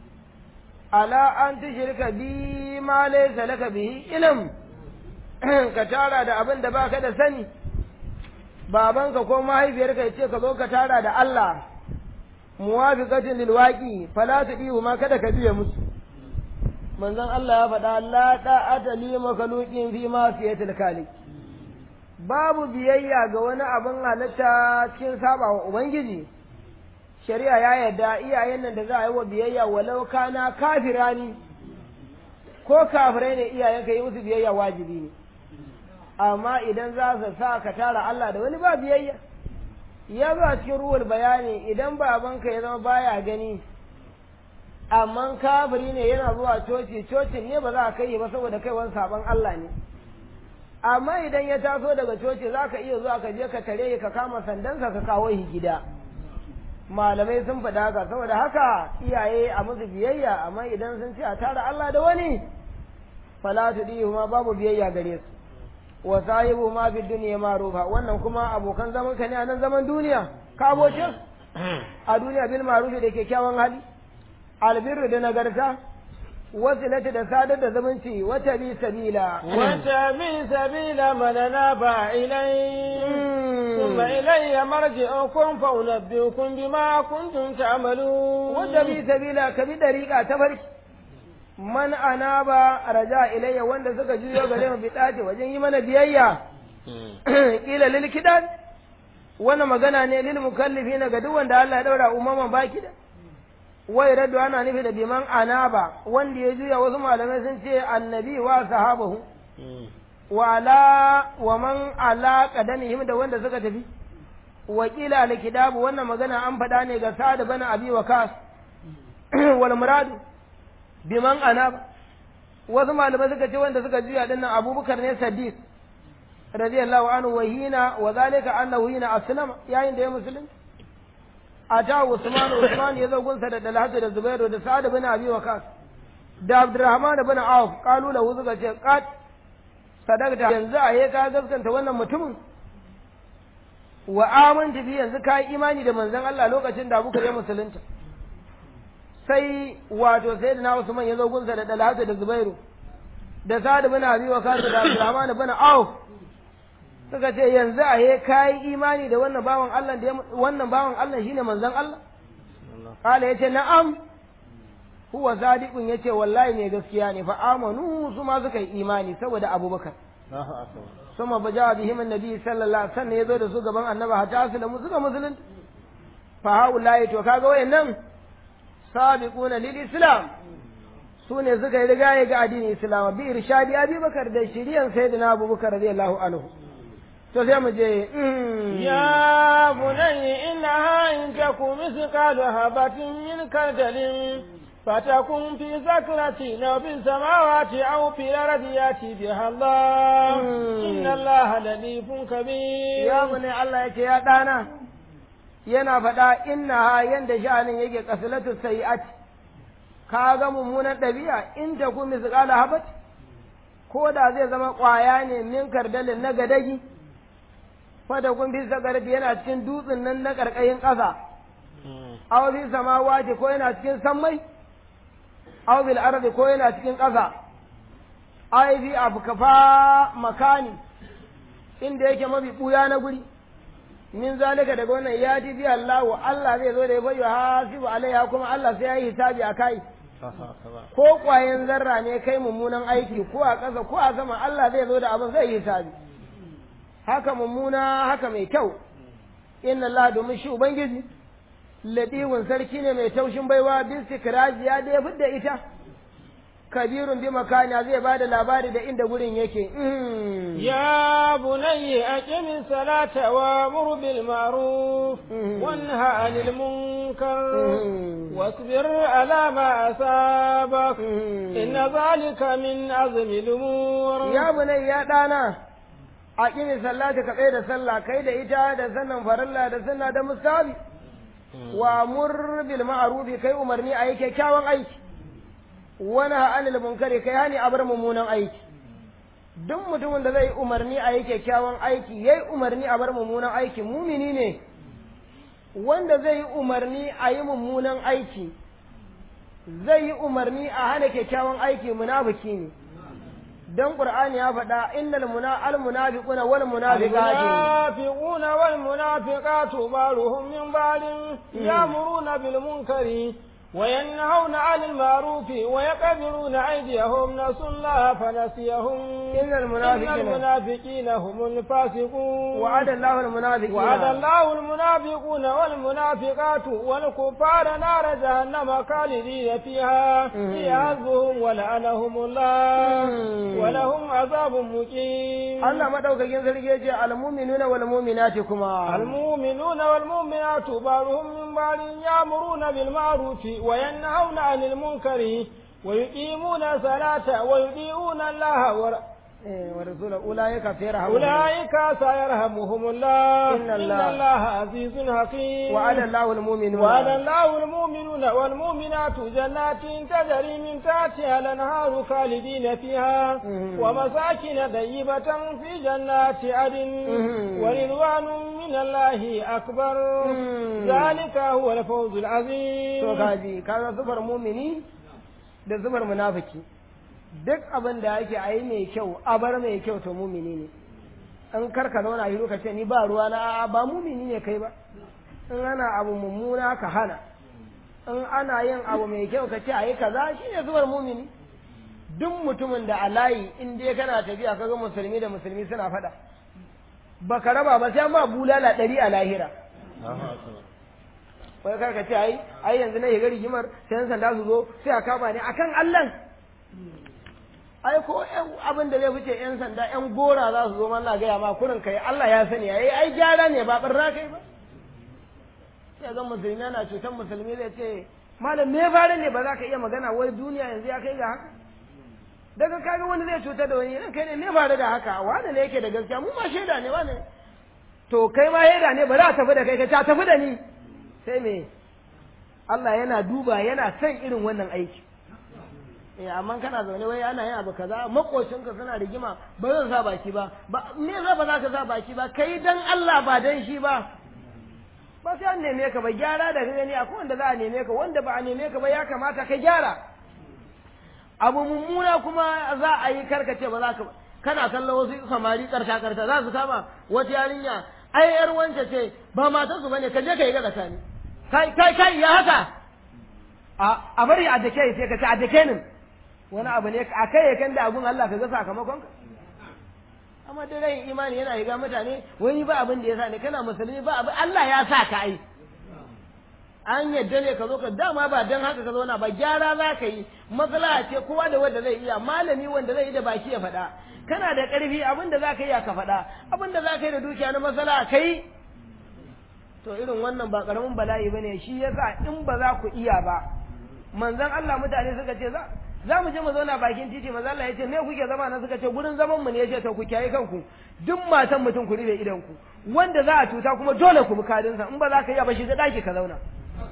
ala an tujrika bi ma laysa laka bihi ilm ka tara da abin da baka da sani babanka ko mahaifiyarka ya ce ka zo ka tara da Allah muwafiqatin lil waqi fala tudihu ma kada ka biye musu manzon Allah ya faɗa la ta'ata li makhluqin fi ma fiyatil khaliq babu biyayya ga wani abin halitta cikin saba wa ubangiji shari'a ya yarda iyayen nan da za a yi wa biyayya walau kana kafirani ko kafirai ne iyayen ka yi musu biyayya wajibi ne amma idan za su sa ka tara Allah da wani ba biyayya ya ba cikin ruwar bayani idan babanka ya zama baya gani amma kafiri ne yana zuwa cocin ne ba za a kai ba saboda kaiwan saban Allah ne amma idan ya taso daga coci za ka iya zuwa ka je ka tare ka kama sandansa ka kawo shi gida malamai sun faɗa haka saboda haka iyaye a musu biyayya amma idan sun ce a tara Allah da wani fala tudihu ma babu biyayya gare su wa sahibu ma fi dunya ma'rufa wannan kuma abokan zaman ka ne a nan zaman duniya ka aboce a duniya bil ma'ruf da kyakkyawan hali albirru da nagarta wasilati da sadar da zumunci wata bi sabila man anaba ilai ثم إلي مرجعكم فأنبئكم بما كنتم تعملون wanda bi sabila ka bi dariƙa ta farki man anaba raja ilayya wanda suka juyo gare mu bidati wajen yi mana biyayya kila lil kidan wannan magana ne lil mukallifina ga duk wanda Allah ya daura umman baki da wai raddu ana nufi da biman anaba wanda ya juya wasu malamai sun ce annabi wa sahabahu wa man ala qadamihim da wanda suka tafi wakila al-kidabu wannan magana an faɗa ne ga Sa'ad bin Abi Waqas wal muradu biman anaba wasu malamai suka ce wanda suka juya dinnan Abubakar ne Siddiq radiyallahu anhu wa hina wa zalika annahu hina aslama yayin da ya musulunta ata Usman ya zo gunsa da Talha da Zubairu da Sa'ad bin Abi Waqas da Abdurrahman bin Auf qalu lahu suka ce qad sadaqta yanzu a ka gaskanta wannan mutumin wa amantu bi yanzu kai imani da manzon Allah lokacin da Abubakar ya musulunta sai wato sayyidina Usman ya zo gunsa da Talha da Zubairu da Sa'ad bin Abi Waqas da Abdurrahman bin Auf suka ce yanzu a kai imani da wannan bawan Allah da wannan bawan Allah shine manzon Allah kala yace na'am huwa sadiqun yace wallahi ne gaskiya ne fa amanu su ma suka yi imani saboda Abubakar suma baja bihim annabi sallallahu alaihi wasallam yazo da su gaban annabi hatta aslamu suka musulun fa haula'i to kaga wayannan sabiquna lil islam sune suka yi rigaye ga addinin islam bi irshadi Abubakar da shiriyan sayyidina Abubakar radiyallahu anhu to sai mu je ya bunayya innaha in takum misqalu habatin min kardalin fatakun fi zakrati na fi samawati aw fi ardi yati biha Allah inna Allah latifun kabir ya bunayya Allah yake ya dana yana faɗa innaha yanda sha'anin yake qaslatu sayi'at kaga mummunan ɗabi'a in takum misqalu habat ko da zai zama ƙwaya ne min kardalin na gadagi fada kun fi sagarbi yana cikin dutsen nan na ƙarƙashin ƙasa aw fi samawati ko yana cikin sammai aw bil ardi ko yana cikin ƙasa ai fi afkafa makani inda yake mafi buya na guri min zalika daga wannan ya ji bi Allah wa Allah zai zo da ya bayyana hasibu alaiha kuma Allah sai ya yi hisabi akai ko ƙwayen zarra ne kai mummunan aiki ko a ƙasa ko a sama Allah zai zo da abin zai yi hisabi haka mummuna haka mai kyau inna Allah domin shi ubangiji ladihun sarki ne mai taushin baiwa bin sikraji ya da ya fidda ita kabirun bi makana zai bada labari da inda gurin yake ya bunayya aqimi salata wa amur bil ma'ruf wanha 'anil munkar wasbir ala ma asabak inna zalika min azmi al-umur ya bunayya dana aqimi sallata ka tsaya da sallah kai da ita da sannan farilla da sunna da mustahabi wa amur bil ma'ruf kai umarni a yi kyakkyawan aiki wani anil munkari kai hani a bar mummunan aiki duk mutumin da zai umarni a yi kyakkyawan aiki yayi umarni a bar mummunan aiki mumini ne wanda zai yi umarni a yi mummunan aiki zai yi umarni a hana kyakkyawan aiki munafiki ne dan qur'ani ya faɗa innal munafiquna wal munafiqatu baruhum min ba'din ya'muruna bil munkari وينهون عن المعروف ويقبلون أيديهم نسوا الله فنسيهم إن المنافقين هم الفاسقون وعد الله المنافقون والمنافقات والكفار نار جهنم خالدين فيها هي حسبهم ولعنهم الله ولهم عذاب مقيم الله ما دوك ينزل يجي المؤمنون والمؤمنات كما المؤمنون والمؤمنات بعضهم من بعض يأمرون بالمعروف وينهون عن المنكر ويقيمون الصلاة ويطيعون الله ورسوله أولئك سيرحمهم الله إن الله عزيز حكيم وعد الله المؤمنون والمؤمنات جنات تجري من تحتها الأنهار خالدين فيها ومساكن طيبة في جنات عدن ورضوان من الله أكبر ذلك هو الفوز العظيم. كان صفر مؤمنين da zubar munafiki duk abin da yake a yi mai kyau a bar mai kyau to mumini ne in karka zauna yi ka ce ni ba ruwa na ba mumini ne kai ba in ana abu mummuna ka hana in ana yin abu mai kyau ka ce ayi kaza shine zuwar mumini duk mutumin da a layi in dai kana tafiya kaga musulmi da musulmi suna faɗa baka raba ba sai ma bulala 100 a lahira wai karka ce ai yanzu na higa rigimar sai yan sanda su zo sai a kama ne akan Allah ai ko abin da zai fice yan sanda yan gora za su zo man na gaya ma kurin kai Allah ya sani ai gyara ne ba barra kai ba sai ga musulmi na cutar musulmi zai ce malam me fare ne ba za ka iya magana wai duniya yanzu ya kai ga haka daga kaga wani zai cutar da wani kai ne me fare da haka wani ne yake da gaskiya mu ma shaida ne wani to kai ma shaida ne ba za ta tafi da kai ka ta tafi da ni sai me Allah yana duba yana son irin wannan aiki amma kana zaune wai ana yin abu kaza makocinka suna rigima ba zan sa baki ba me za ba za ka sa baki ba kai dan Allah ba dan shi ba sai an neme ka ba gyara da gani akwai wanda za a neme ka wanda ba a neme ka ba ya kamata ka gyara abu mummuna kuma za a yi karkace ba za ka kana kallon wasu samari karta za su kama wata yarinya ai yar wance ce ba matarsu bane ka je ka yi ga tsakani kai ya haka a bari a dake sai ka ce a dake nin wani abu ne a kai ya kan da abun Allah ka ga sakamakon ka amma dai rai imani yana shiga mutane wani ba abin da ya sa ne kana musulmi ba abin Allah ya sa ka ai an yadda ne ka zo ka dama ba dan haka ka zauna ba gyara za ka yi matsala ce kowa da wanda zai iya malami wanda zai yi da baki ya faɗa kana da ƙarfi abin da za ka yi ka faɗa abin da za ka yi da dukiya na matsala ka yi to irin wannan ba ƙaramin bala'i ba ne shi yasa in ba za ku iya ba manzon Allah mutane suka ce za mu je mu zauna bakin titi manzon Allah ya ce me kuke zama na suka ce gurin zaman mu ne ya ce to ku kiyaye kanku duk matan mutum ku rufe idan ku wanda za a cuta kuma dole ku bi kadinsa in ba za ka iya ba shi da daki ka zauna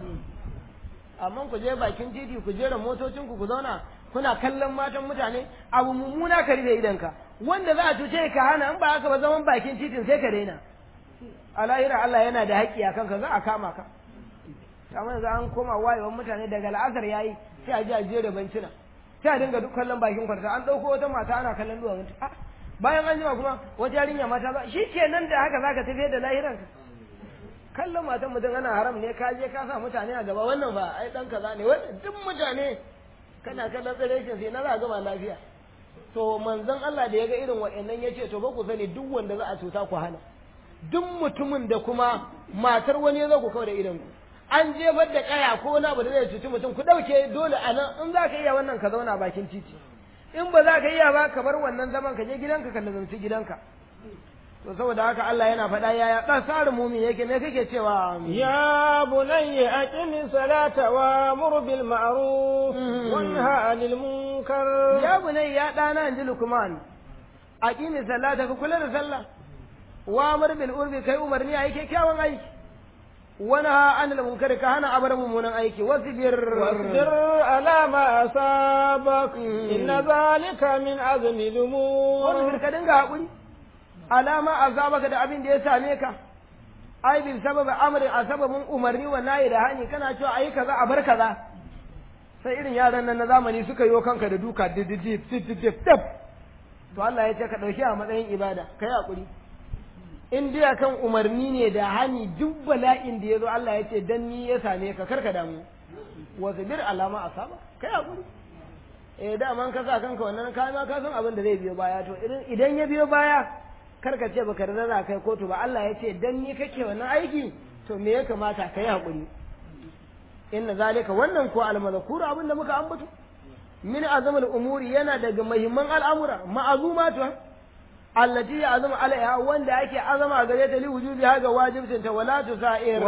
amma ku je bakin titi ku jera motocin ku zauna kuna kallon matan mutane abu mummuna ka rufe idanka wanda za a cuce ka hana in ba haka ba zaman bakin titin sai ka daina a lahira Allah yana da haƙƙi a kanka za a kama ka amma yanzu an koma wayewan mutane daga la'asar yayi sai a je a jera bancina sai a dinga duk kallon bakin kwarta an ɗauko wata mata ana kallon duwa mutu bayan an jima kuma wata yarinya mata za shi kenan da haka zaka tafi da lahiranka kallon matan mutum ana haram ne ka je ka sa mutane a gaba wannan ba ai dan kaza ne wannan duk mutane kana kallon tsirrai sai na za a gama lafiya to manzon Allah da ya ga irin waɗannan ya ce to ba ku sani duk wanda za a cuta ku hana duk mutumin da kuma matar wani za ku kawo da idan ku an jefar da kaya ko wani abu da zai cuci mutum ku ɗauke dole a nan in za ka iya wannan ka zauna bakin titi in ba za ka iya ba ka bar wannan zaman ka je gidanka ka lazumci gidanka to saboda haka Allah yana faɗa yaya ɗan tsarin mumin yake me kake cewa ya bunayya aqimi salata wa mur bil ma'ruf wa nha 'anil munkar ya bunayya ya dana inji Luqman aqimi salata ka kula da sallah wa mur bil urfi kai umarni ayi kyakkyawan aiki wa nha 'anil munkar ka hana abar mummunan aiki wasbir ala ma asabak inna zalika min azmi al-umur wasbir ka dinga hakuri alama azabaka da abin da ya same ka ai bil sababa amri a sababin umarni wa nayi da hani kana cewa ayi kaza a bar kaza sai irin yaran nan na zamani suka yi kanka da duka dididip to Allah ya ce ka dauki a matsayin ibada kai hakuri in dai kan umarni ne da hani duk bala'in da yazo Allah ya ce dan ni ya same ka karka damu wa sabir alama asaba kai hakuri da man ka sa kanka wannan kai ma ka san abin da zai biyo baya to idan ya biyo baya karka ce baka rarra kai kotu ba Allah ya ce dan ni kake wannan aiki to me ya kamata kai hakuri inna zalika wannan ko almazkuru abin da muka ambato min azamul umuri yana daga muhimman al'amura ma'azumatu allati ya'zamu alaiha wanda ake azama gare ta li wujubi haga wajibtin ta wala tusair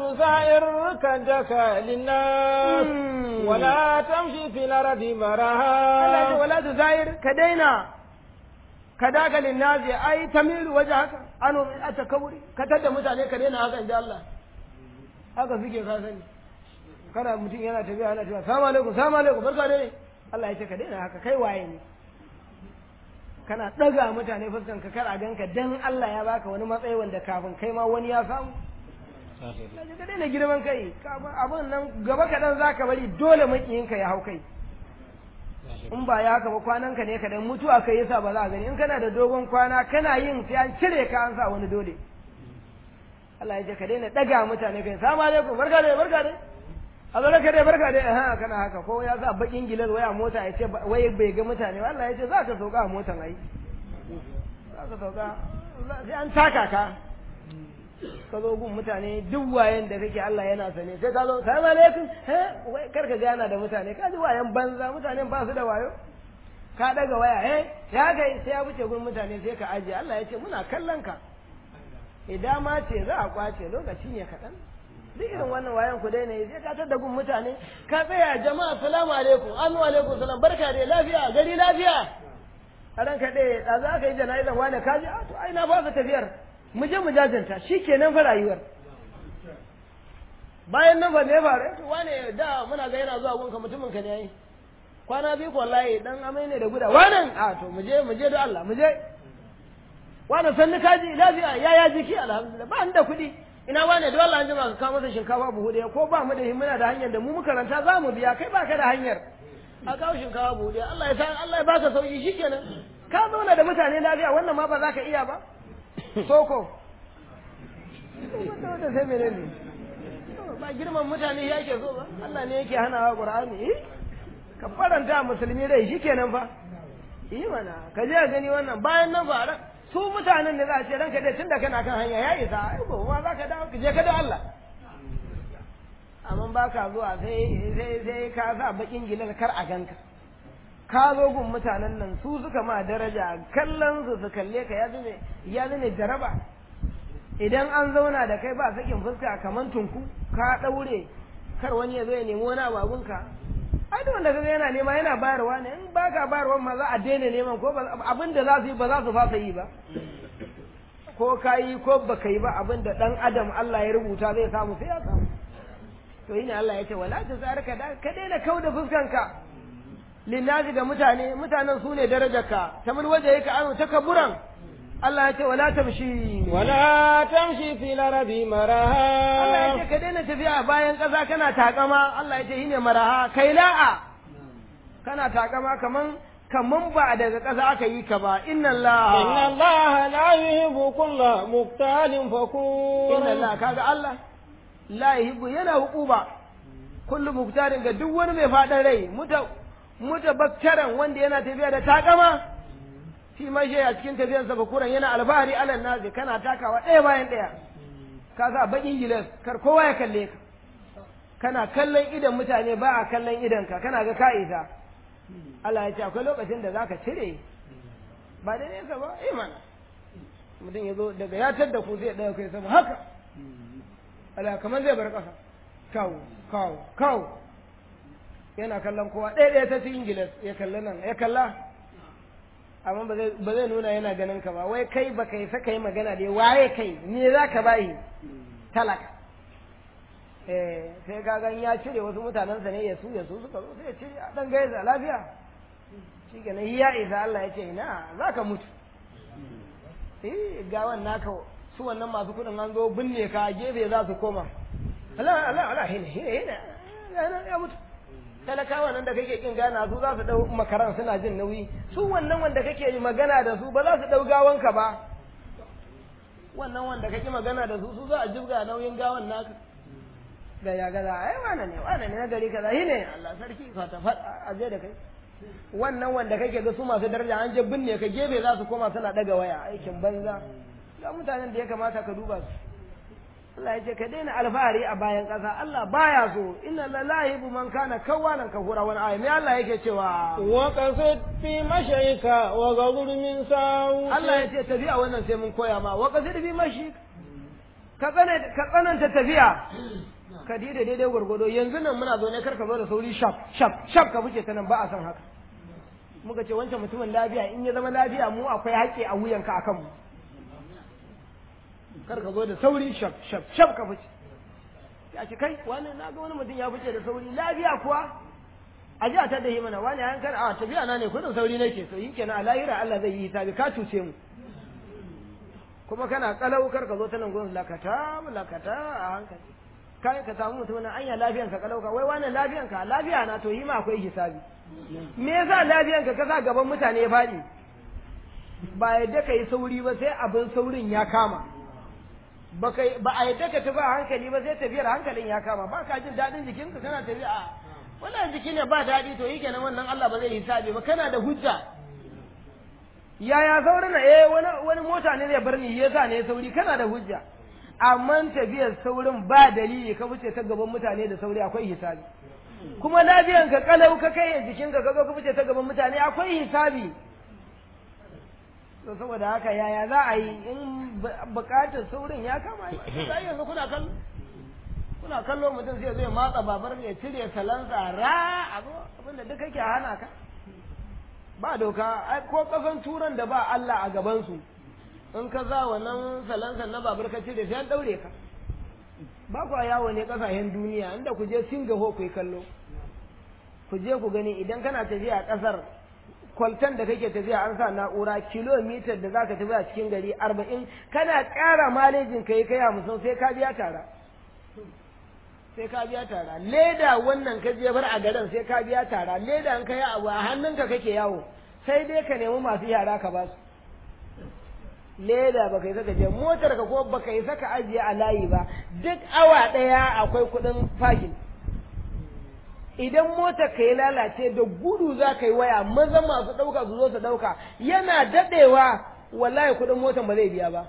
kan daka linnas wala tamshi fil ardi maraha wala tusair ka daina ka daga linnazi ai tamilu waje haka ano a takawuri ka tada mutane ka daina haka inda Allah haka suke ka sani kana mutum yana tafiya yana cewa salamu alaikum barka dai Allah ya ce ka daina haka kai waye ne kana daga mutane fuskan ka kar a ganka dan Allah ya baka wani matsayi wanda kafin kai ma wani ya samu ka daina girman kai abin nan gaba kaɗan zaka bari dole makiyinka ya hau kai in ba ya haka ba kwanan ka ne ka dan mutuwa kai yasa ba za a gani in kana da dogon kwana kana yin sai an cire ka an sa wani dole Allah ya ce ka daina daga mutane kai salamu alaikum barka dai barka dai ha kana haka ko ya sa bakin gilas waya mota ya ce wai bai ga mutane Allah ya ce za ka sauka a motan ai za ka sauka sai an taka ka zo gun mutane duk wayen da kake Allah yana sane sai ka zo salamu alaikum wai karka gana da mutane ka ji wayan banza mutane ba su da wayo ka daga waya ya kai sai ya wuce gun mutane sai ka aje Allah ya ce muna kallon ka idan ma ce za a kwace lokaci ne kaɗan duk irin wannan wayan ku daina sai ka tada gun mutane ka tsaya jama'a salamu alaikum amu alaikum salam barka da lafiya gari lafiya a ranka ɗaya da za ka yi jana'izan wani kaji to ai na ba ka tafiyar mu je mu jajanta shikenan fa rayuwar bayan nan fa me faru to wane da muna ga yana zuwa gunka mutumin ka ne yayi kwana biyu ko wallahi dan amai ne da guda wannan to mu je da Allah mu je wannan sanni kaji lafiya yaya jiki alhamdulillah ba ni da kuɗi ina wane da Allah an jima ka kawo masa shinkafa buhu ɗaya ko ba mu da muna da hanyar da mu makaranta za mu biya kai baka da hanyar a kawo shinkafa buhu ɗaya Allah ya san Allah ya baka sauki shikenan ka zauna da mutane lafiya wannan ma ba za ka iya ba soko wanda sai mene ne ba girman mutane ya ke so ba Allah ne yake hanawa Qur'ani ka faranta musulmi rai shikenan fa mana ka je gani wannan bayan nan fa su mutanen da za a ce ranka dai tunda kana kan hanya ya isa ai ba ma za ka dawo ka je ka da Allah amma ba ka zuwa sai ka sa bakin gilar kar a ganka ka zo gun mutanen nan su suka ma daraja kallon su kalle ka ya zane jaraba idan an zauna da kai ba sakin fuska kaman tunku ka daure kar wani ya zo ya nemi wani ababunka ai da wanda kaga yana nema yana bayarwa ne in baka bayarwa ma za a daina neman ko abin da za su yi ba za su fasa yi ba ko ka yi ko baka yi ba abin da dan adam Allah ya rubuta zai samu sai ya samu to yine Allah ya ce wala tazarka ka daina kauda fuskanka linnazi ga mutanen su ne darajarka tamar waje yake anu takabburan Allah ya ce wala tamshi fil arabi maraha Allah ya ce ka daina tafiya bayan ƙasa kana takama Allah ya ce shine maraha kai la'a kana takama kaman ba daga ƙasa aka yi ka ba inna Allah la yuhibbu kulla muktalin fakur inna Allah kaga Allah la yuhibbu yana hukuba kullu muktalin ga duk wani mai fadan rai mutabakkaran wanda yana tafiya da takama shi mashi a cikin tafiyarsa bakuran yana alfahari alal nazi kana takawa ɗaya bayan ɗaya ka sa bakin gilas kar kowa ya kalle ka kana kallon idan mutane ba a kallon idan ka kana ga ka'ida Allah ya ce akwai lokacin da zaka cire ba da nesa ba mana mutum ya zo daga ya tadda ku zai ɗaya kai sama haka Allah kamar zai bar ƙasa kawo yana kallon kowa ɗaya ta cikin gilas ya kalla nan ya kalla amma ba zai nuna yana ganin ka ba wai kai ba kai saka yi magana da waye kai me za ka bayi talaka sai ka gan ya cire wasu mutanensa ne ya su suka zo sai ya cire a ɗan gaisa lafiya shi ke ya isa Allah ya ce ina za ka mutu gawan naka su wannan masu kuɗin an zo binne ka gefe za su koma Allah ya mutu talakawa nan da kake kin gana su za su dau makaran suna jin nauyi su wannan wanda kake magana da su ba za su dau gawanka ba wannan wanda kake magana da su za a jibga nauyin gawan naka ga ya gaza ai wane ne na gari kaza ne Allah sarki ka ta fada aje da kai wannan wanda kake ga su masu daraja an je binne ka gefe za su koma suna daga waya aikin banza ga mutanen da ya kamata ka duba su Allah ya ce ka daina alfahari a bayan ƙasa Allah baya so inna lillahi man kana kawanan kafura wani ayi me Allah yake cewa wa qasid fi mashayika wa ghadur min sawu Allah ya ce tafiya wannan sai mun koya ma wa qasid fi mashik ka tsananta tafiya ka dide daidai gurgudo yanzu nan muna zo ne karka zo da sauri shaf ka fice ta nan ba a san haka muka ce wancan mutumin lafiya in ya zama lafiya mu akwai haƙƙi a wuyanka akan mu kar ka zo da sauri shaf ka fice ya ce kai wani na ga wani mutum ya fice da sauri lafiya kuwa a ji a ta da yi mana wani yan kar a tafiya na ne kudin sauri nake so yi kenan a lahira Allah zai yi hisabi ka cuce mu kuma kana kalau kar ka zo ta nan gurin lakata a hankali kai ka samu mutum na anya lafiyan ka kalauka wai wannan lafiyan ka lafiya na to yi ma akwai hisabi me yasa lafiyan ka sa gaban mutane ya fadi ba yadda kai sauri ba sai abin saurin ya kama ba a yadda ka tafi a hankali ba sai tafiyar hankalin ya kama ba ka jin daɗin jikinka kana tafiya wannan jiki ne ba daɗi to yi kenan wannan Allah ba zai hisabi ba kana da hujja yaya saurin wani mota ne zai bar ni yasa ne sauri kana da hujja amma tafiyar saurin ba dalili ka wuce ta gaban mutane da sauri akwai hisabi kuma lafiyan ka kalau ka kai jikin ka zo ka wuce ta gaban mutane akwai hisabi to saboda haka yaya za a yi in bukatar saurin ya kama sai yanzu kuna kallo mutum zai matsa babar ya cire salansa ra abinda duk kake hana ka ba doka ko kasan turan da ba Allah a gaban su in ka za wannan salansa na babar ka cire sai an daure ka ba ku yawo ne kasashen duniya inda ku je Singapore ku yi kallo ku je ku gani idan kana tafiya a kasar kwaltan da kake tafiya an sa na'ura kilomitar da zaka tafi a cikin gari 40 kana ƙara malejin kai 50 sai ka biya tara leda wannan ka je bar a garin sai ka biya tara leda an kai abu a hannunka kake yawo sai dai ka nemi masu yara ka ba su leda baka yi saka je motar ka ko baka yi saka ajiye a layi ba duk awa daya akwai kudin fakin idan motar ka yi lalace da gudu za ka yi waya maza masu ɗauka su zo su ɗauka yana daɗewa wallahi kudin motar ba zai biya ba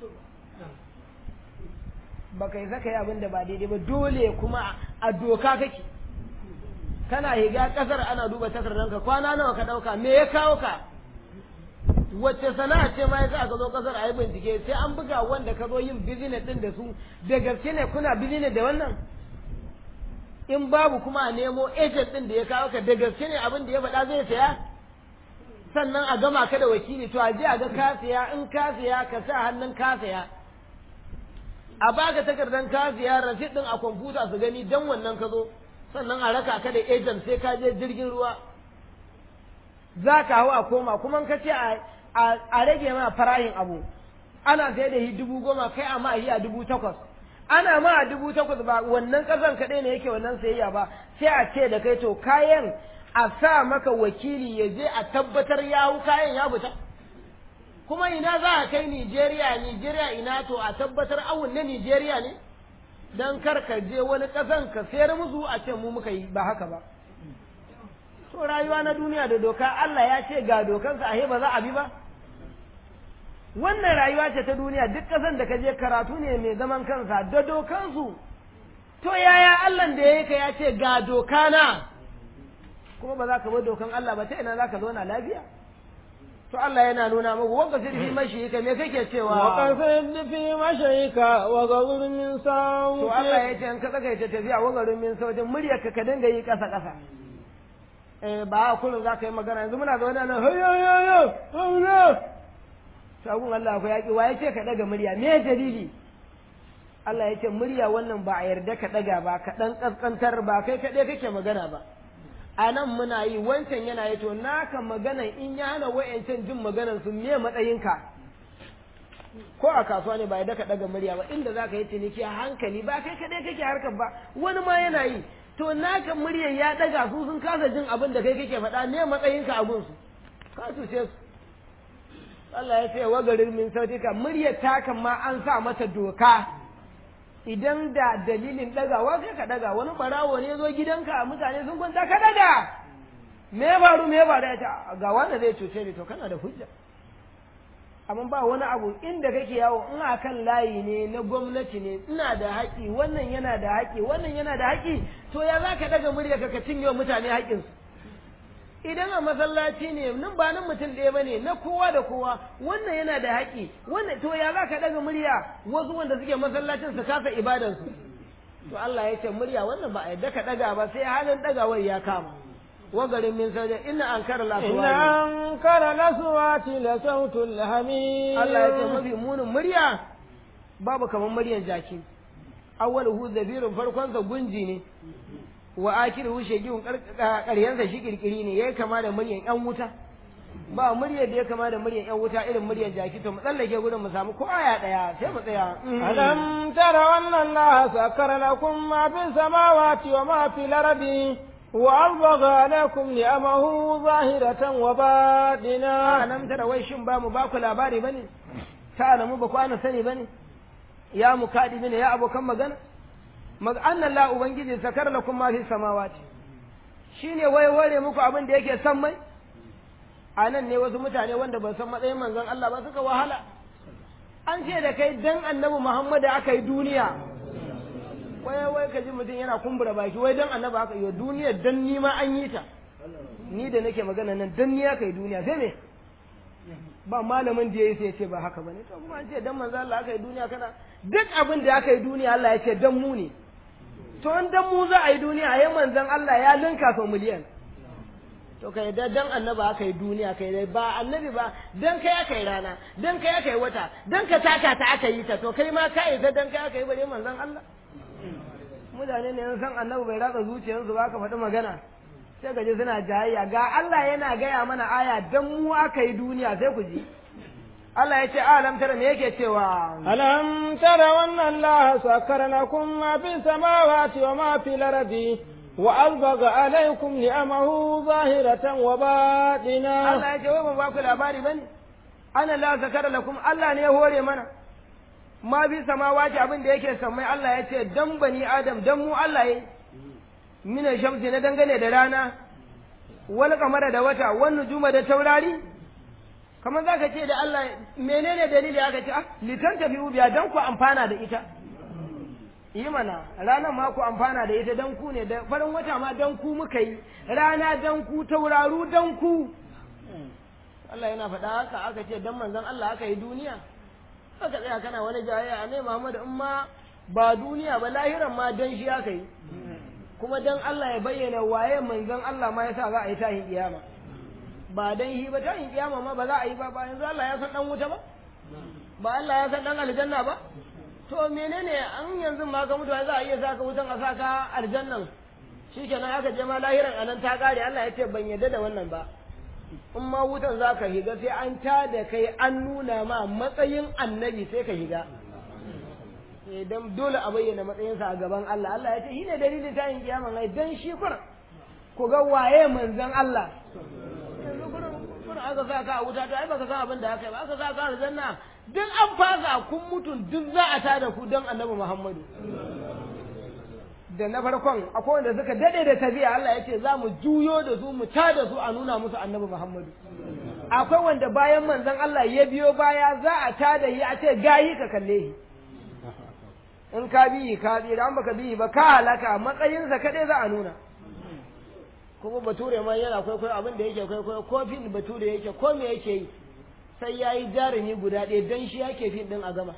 baka yi saka yi abin da ba daidai ba dole kuma a doka kake kana higa kasar ana duba takardanka kwana nawa ka dauka me ya kawo ka wacce sana'a ce ma yasa ka zo kasar a yi bincike sai an buga wanda ka zo yin business din da su da gaske ne kuna business da wannan in babu kuma a nemo agent din da ya kawo ka da gaske ne abin da ya faɗa zai saya sannan a gama ka da wakili to a je a ga ka saya in ka saya ka sa hannun ka saya a baka takardar ka siya rasit din a kwamfuta su gani dan wannan ka zo sannan a raka ka da agent sai ka je jirgin ruwa za ka hau a koma kuma ka ce a rage ma farahin abu ana sai da 10,000 kai amma a yi a 8,000 ana ma a 8,000 ba wannan kasan kaɗai ne yake wannan sayayya ba sai a ce da kai to kayan a sa maka wakili ya je a tabbatar ya hau kayan ya fita kuma ina za a kai Nigeria ina to a tabbatar awun na Nigeria ne dan kar ka je wani kasan ka sayar musu a ce mu muka yi ba haka ba to rayuwa na duniya da doka Allah ya ce ga dokansa ahe ba za a bi ba wannan rayuwa ce ta duniya duk kasan da ka je karatu ne mai zaman kansa da dokansu to yaya Allah da yayi ka ya ce ga doka na kuma ba za ka bi dokan Allah ba ta ina za ka zauna lafiya to Allah yana nuna muku wanda sai fi mashayika me kake cewa wa qasid fi mashayika wa ghadr min sawti to Allah ya ce an ka tsaka ta tafiya wa ghadr min sawti muryar ka dinga yi kasa kasa ba kullum za ka yi magana yanzu muna zaune nan hayo shagun Allah ko yaki wa yace ka daga murya me dalili Allah ya ce murya wannan ba a yarda ka daga ba ka dan kaskantar ba kai kade kake magana ba a nan muna yi wancan yana yi to naka magana in ya hana wa'yancan jin maganar su me matsayinka ko a kasuwa ne ba ya daka daga murya ba inda za ka yi ciniki a hankali ba kai kadai kake harkar ba wani ma yana yi to naka muryar ya daga su sun kasa jin abin da kai kake faɗa me matsayinka a gunsu ka cuce su Allah ya ce wa garin min sautika muryar taka ma an sa mata doka idan da dalilin ɗagawa kai ka ɗaga wani ɓarawo ne zo gidanka mutane sun kwanta ka ɗaga me faru ya ce ga wanda zai cuce ni to kana da hujja amma ba wani abu inda kake yawo in akan layi ne na gwamnati ne ina da haƙi wannan yana da haƙi wannan yana da haƙi to ya za ka ɗaga murya ka cinye mutane haƙinsu idan a masallaci ne nan ba nan mutum ɗaya ba ne na kowa da kowa wannan yana da haƙi wannan to ya za ka ɗaga murya wasu wanda suke masallacin su kasa ibadansu to Allah ya ce murya wannan ba a yadda ka ɗaga ba sai halin ɗagawar ya kama wagarin min sauja inna ankara laswati la sautul hamid Allah ya ce mafi munin murya babu kamar muryan jaki awwaluhu zabirun farkon sa gunji ne wa akiruhu shegiyun ƙaryansa shi kirkiri ne yayi kama da muryan ƴan wuta ba muryar da ya kama da muryar yan wuta irin muryar jaki to mu tsallake gurin mu samu ko aya daya sai mu tsaya alam tara anna allaha sakkara lakum ma fis samawati wa ma fil ardi wa albaga alaikum ni'amahu zahiratan wa batina alam tara wai shin ba mu ba ku labari bane ta alamu ba ku ana sani bane ya mukadi bane ya abokan magana anna allah ubangiji sakkara lakum ma fis samawati shine wai hore muku abin da yake san mai a nan ne wasu mutane wanda ba san matsayin manzon Allah ba suka wahala an ce da kai dan annabi Muhammad aka yi duniya wai ka ji mutum yana kumbura baki wai dan annabi aka yi duniya dan ni ma an yi ta ni da nake magana nan dan ni aka yi duniya sai me ba malamin da yayi sai ce ba haka bane to kuma an ce dan manzon Allah aka yi duniya kana duk abin da aka yi duniya Allah ya ce dan mu ne to dan mu za a yi duniya yayin manzon Allah ya linka sau miliyan to kai da dan annabi aka yi duniya kai dai ba annabi ba dan kai aka yi rana dan kai aka yi wata dan ka taka ta aka yi ta to kai ma ka isa dan kai aka yi bare manzon Allah mutane ne san annabi bai ratsa zuciyarsu ba ka faɗi magana sai gaje suna jayayya ga Allah yana gaya mana aya dan mu aka yi duniya sai ku ji Allah ya ce alam tara me yake cewa alam tara wanna Allah sakkara lakum ma fi samawati wa ma fil ardi wa albaga alaikum ni'amahu zahiratan wa batina Allah ya ce wai ban ba ku labari bane ana Allah sakkara lakum Allah ne ya hore mana ma fi samawati abin da yake sammai Allah ya ce dan bani adam dan mu Allah yayi mina shamsi na dangane da rana wal qamara da wata wan nujuma da taurari kamar za ka ce da Allah menene dalili aka ce litan tafi biya dan ku amfana da ita yi mana ranar ma ku amfana da ita dan ku ne da farin wata ma dan ku muka yi rana dan ku tauraru dan ku Allah yana faɗa haka aka ce dan manzon Allah aka yi duniya aka tsaya kana wani jayayya ne Muhammad in ma ba duniya ba lahiran ma dan shi aka yi kuma dan Allah ya bayyana waye manzon Allah ma yasa za a yi tahin kiyama ba dan yi ba tahin kiyama ma ba za a yi ba yanzu Allah ya san dan wuta ba Allah ya san dan aljanna ba to menene an yanzu ma ka mutu za a iya saka wutan a saka aljannan shikenan aka je ma lahiran anan ta kare Allah ya ce ban yarda da wannan ba in ma wutan za ka higa sai an ta da kai an nuna ma matsayin annabi sai ka higa idan dole a bayyana matsayinsa a gaban Allah Allah ya ce shi ne dalilin tayin kiyama ai dan shi kur ku ga waye manzon Allah yanzu kun aka sa ka a wuta to ai baka san abin da aka yi ba aka sa ka aljanna duk an fasa kun mutun duk za a tada ku dan annabi Muhammadu da na farkon akwai wanda suka dade da tafiya Allah ya ce za mu juyo da su mu tada su a nuna musu annabi Muhammadu akwai wanda bayan manzon Allah ya biyo baya za a tada yi a ce gayi ka kalle shi in ka biyi ka tsira an baka biyi ba ka halaka matsayinsa kaɗai za a nuna kuma bature ma yana kwaikwayo abin da yake kwaikwayo ko fil bature yake ko me yake yi sai ya yi jarumi guda ɗaya don shi yake fil ɗin a gama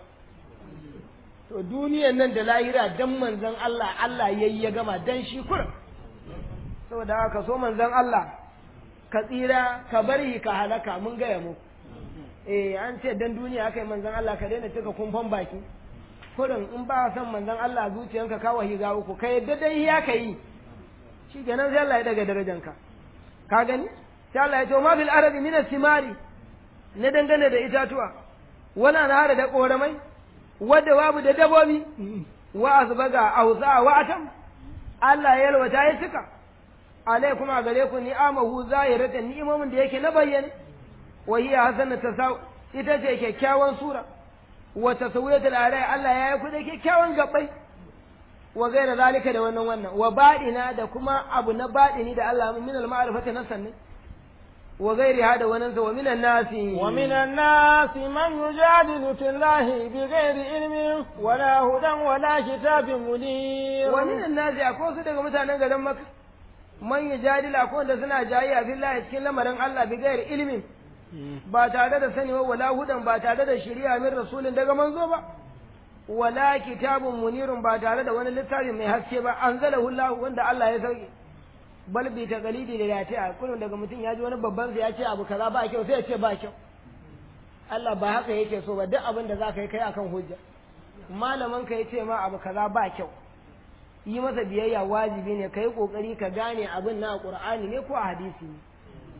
to duniyan nan da lahira dan manzon Allah Allah yayi ya gama dan shi kur saboda haka so manzon Allah ka tsira ka bari ka halaka mun gaya muku an ce dan duniya kai manzon Allah ka daina cika kumfan baki kurin in ba san manzon Allah zuciyanka ka wahi ga uku kai yadda dai ya kai shi kenan sai Allah ya daga darajanka ka gani sai Allah ya ce ma bil arabi min simari ne dangane da itatuwa wala na da koramai wadda babu da dabobi wa azbaga auza wa atam Allah ya yalwata ya cika alaikum a gare ku ni'amahu zahiratan ni'imomin da yake na bayyane wa hiya hasanatu ita ce kyakkyawan sura wa tasawwiyatul alai Allah ya yi ku da kyakkyawan gabbai wa gaira zalika da wannan wa badina da kuma abu na badini da Allah min al ma'rifati nasan ne wa gairi hada wannan wa minan nasi man yujadilu fillahi bi ghairi ilmin wala hudan wala kitabin munir wa minan nasi akwai su daga mutanen garin Makka man yujadilu akwai wanda suna jayayya billahi cikin lamarin Allah bi ghairi ilmin ba tare da sani wala hudan ba tare da shari'a min rasulin daga manzo ba wala kitabun munirun ba tare da wani littafi mai haske ba anzalahu Allah wanda Allah ya sauke bal bi taqalidi da ya ce a kullum daga mutum ya ji wani babban sa ya ce abu kaza ba kyau sai ya ce ba kyau Allah ba haka yake so ba duk abin da zaka yi kai akan hujja malamin ka yace ma abu kaza ba kyau yi masa biyayya wajibi ne kai kokari ka gane abin na Qur'ani ne ko a hadisi ne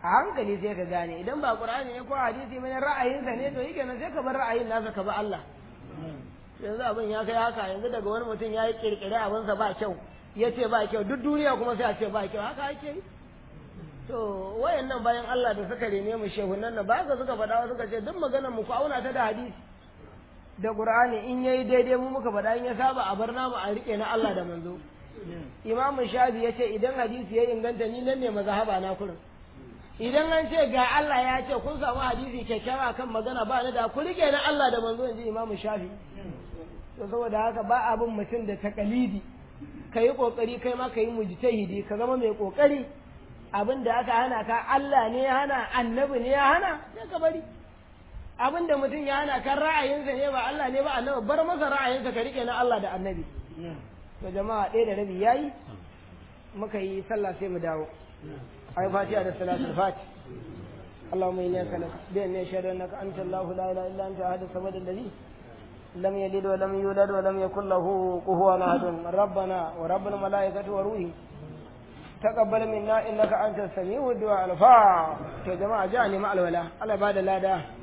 a hankali sai ka gane idan ba qur'ani ne ko hadisi ne ra'ayinsa ne to yake nan sai ka bar ra'ayin nasa ka ba Allah yanzu abin ya kai haka yanzu daga wani mutum ya yi kirkire abinsa ba kyau ya ce ba kyau duk duniya kuma sai a ce ba kyau haka ake yi to wayannan bayan Allah da suka rene mu shehunan nan ba ka suka faɗa suka ce duk maganar mu ku auna ta da hadisi da qur'ani in yayi daidai mu muka faɗa in ya saba a bar namu a rike na Allah da manzo Imam Shafi ya ce idan hadisi ya inganta ni nan ne mazhaba na kurin idan an ce ga Allah ya ce kun samu hadisi kyakkyawa kan magana ba ni da ku rike na Allah da manzo inji Imam Shafi to saboda haka ba abin mutum da takalidi kai kokari kai ma kai mujtahidi ka zama mai kokari abin da aka hana ka Allah ne ya hana annabi ne ya hana sai ka bari abin da mutum ya hana kan ra'ayinsa ne ba Allah ne ba annabi bar masa ra'ayinsa ka rike na Allah da annabi to jama'a 1:30 yayi muka yi sallah sai mu dawo ai fatiha da salatul fati اللهم إني أسألك بأن أشهد أنك أنت الله لا إله إلا أنت أحد الصمد الذي لم يلد ولم يولد ولم يكن له كفوا أحد ربنا ورب الملائكة وروحه تقبل منا إنك أنت السميع الدعاء الفاتح يا جماعة جاني مع الولاء على بعد الله ده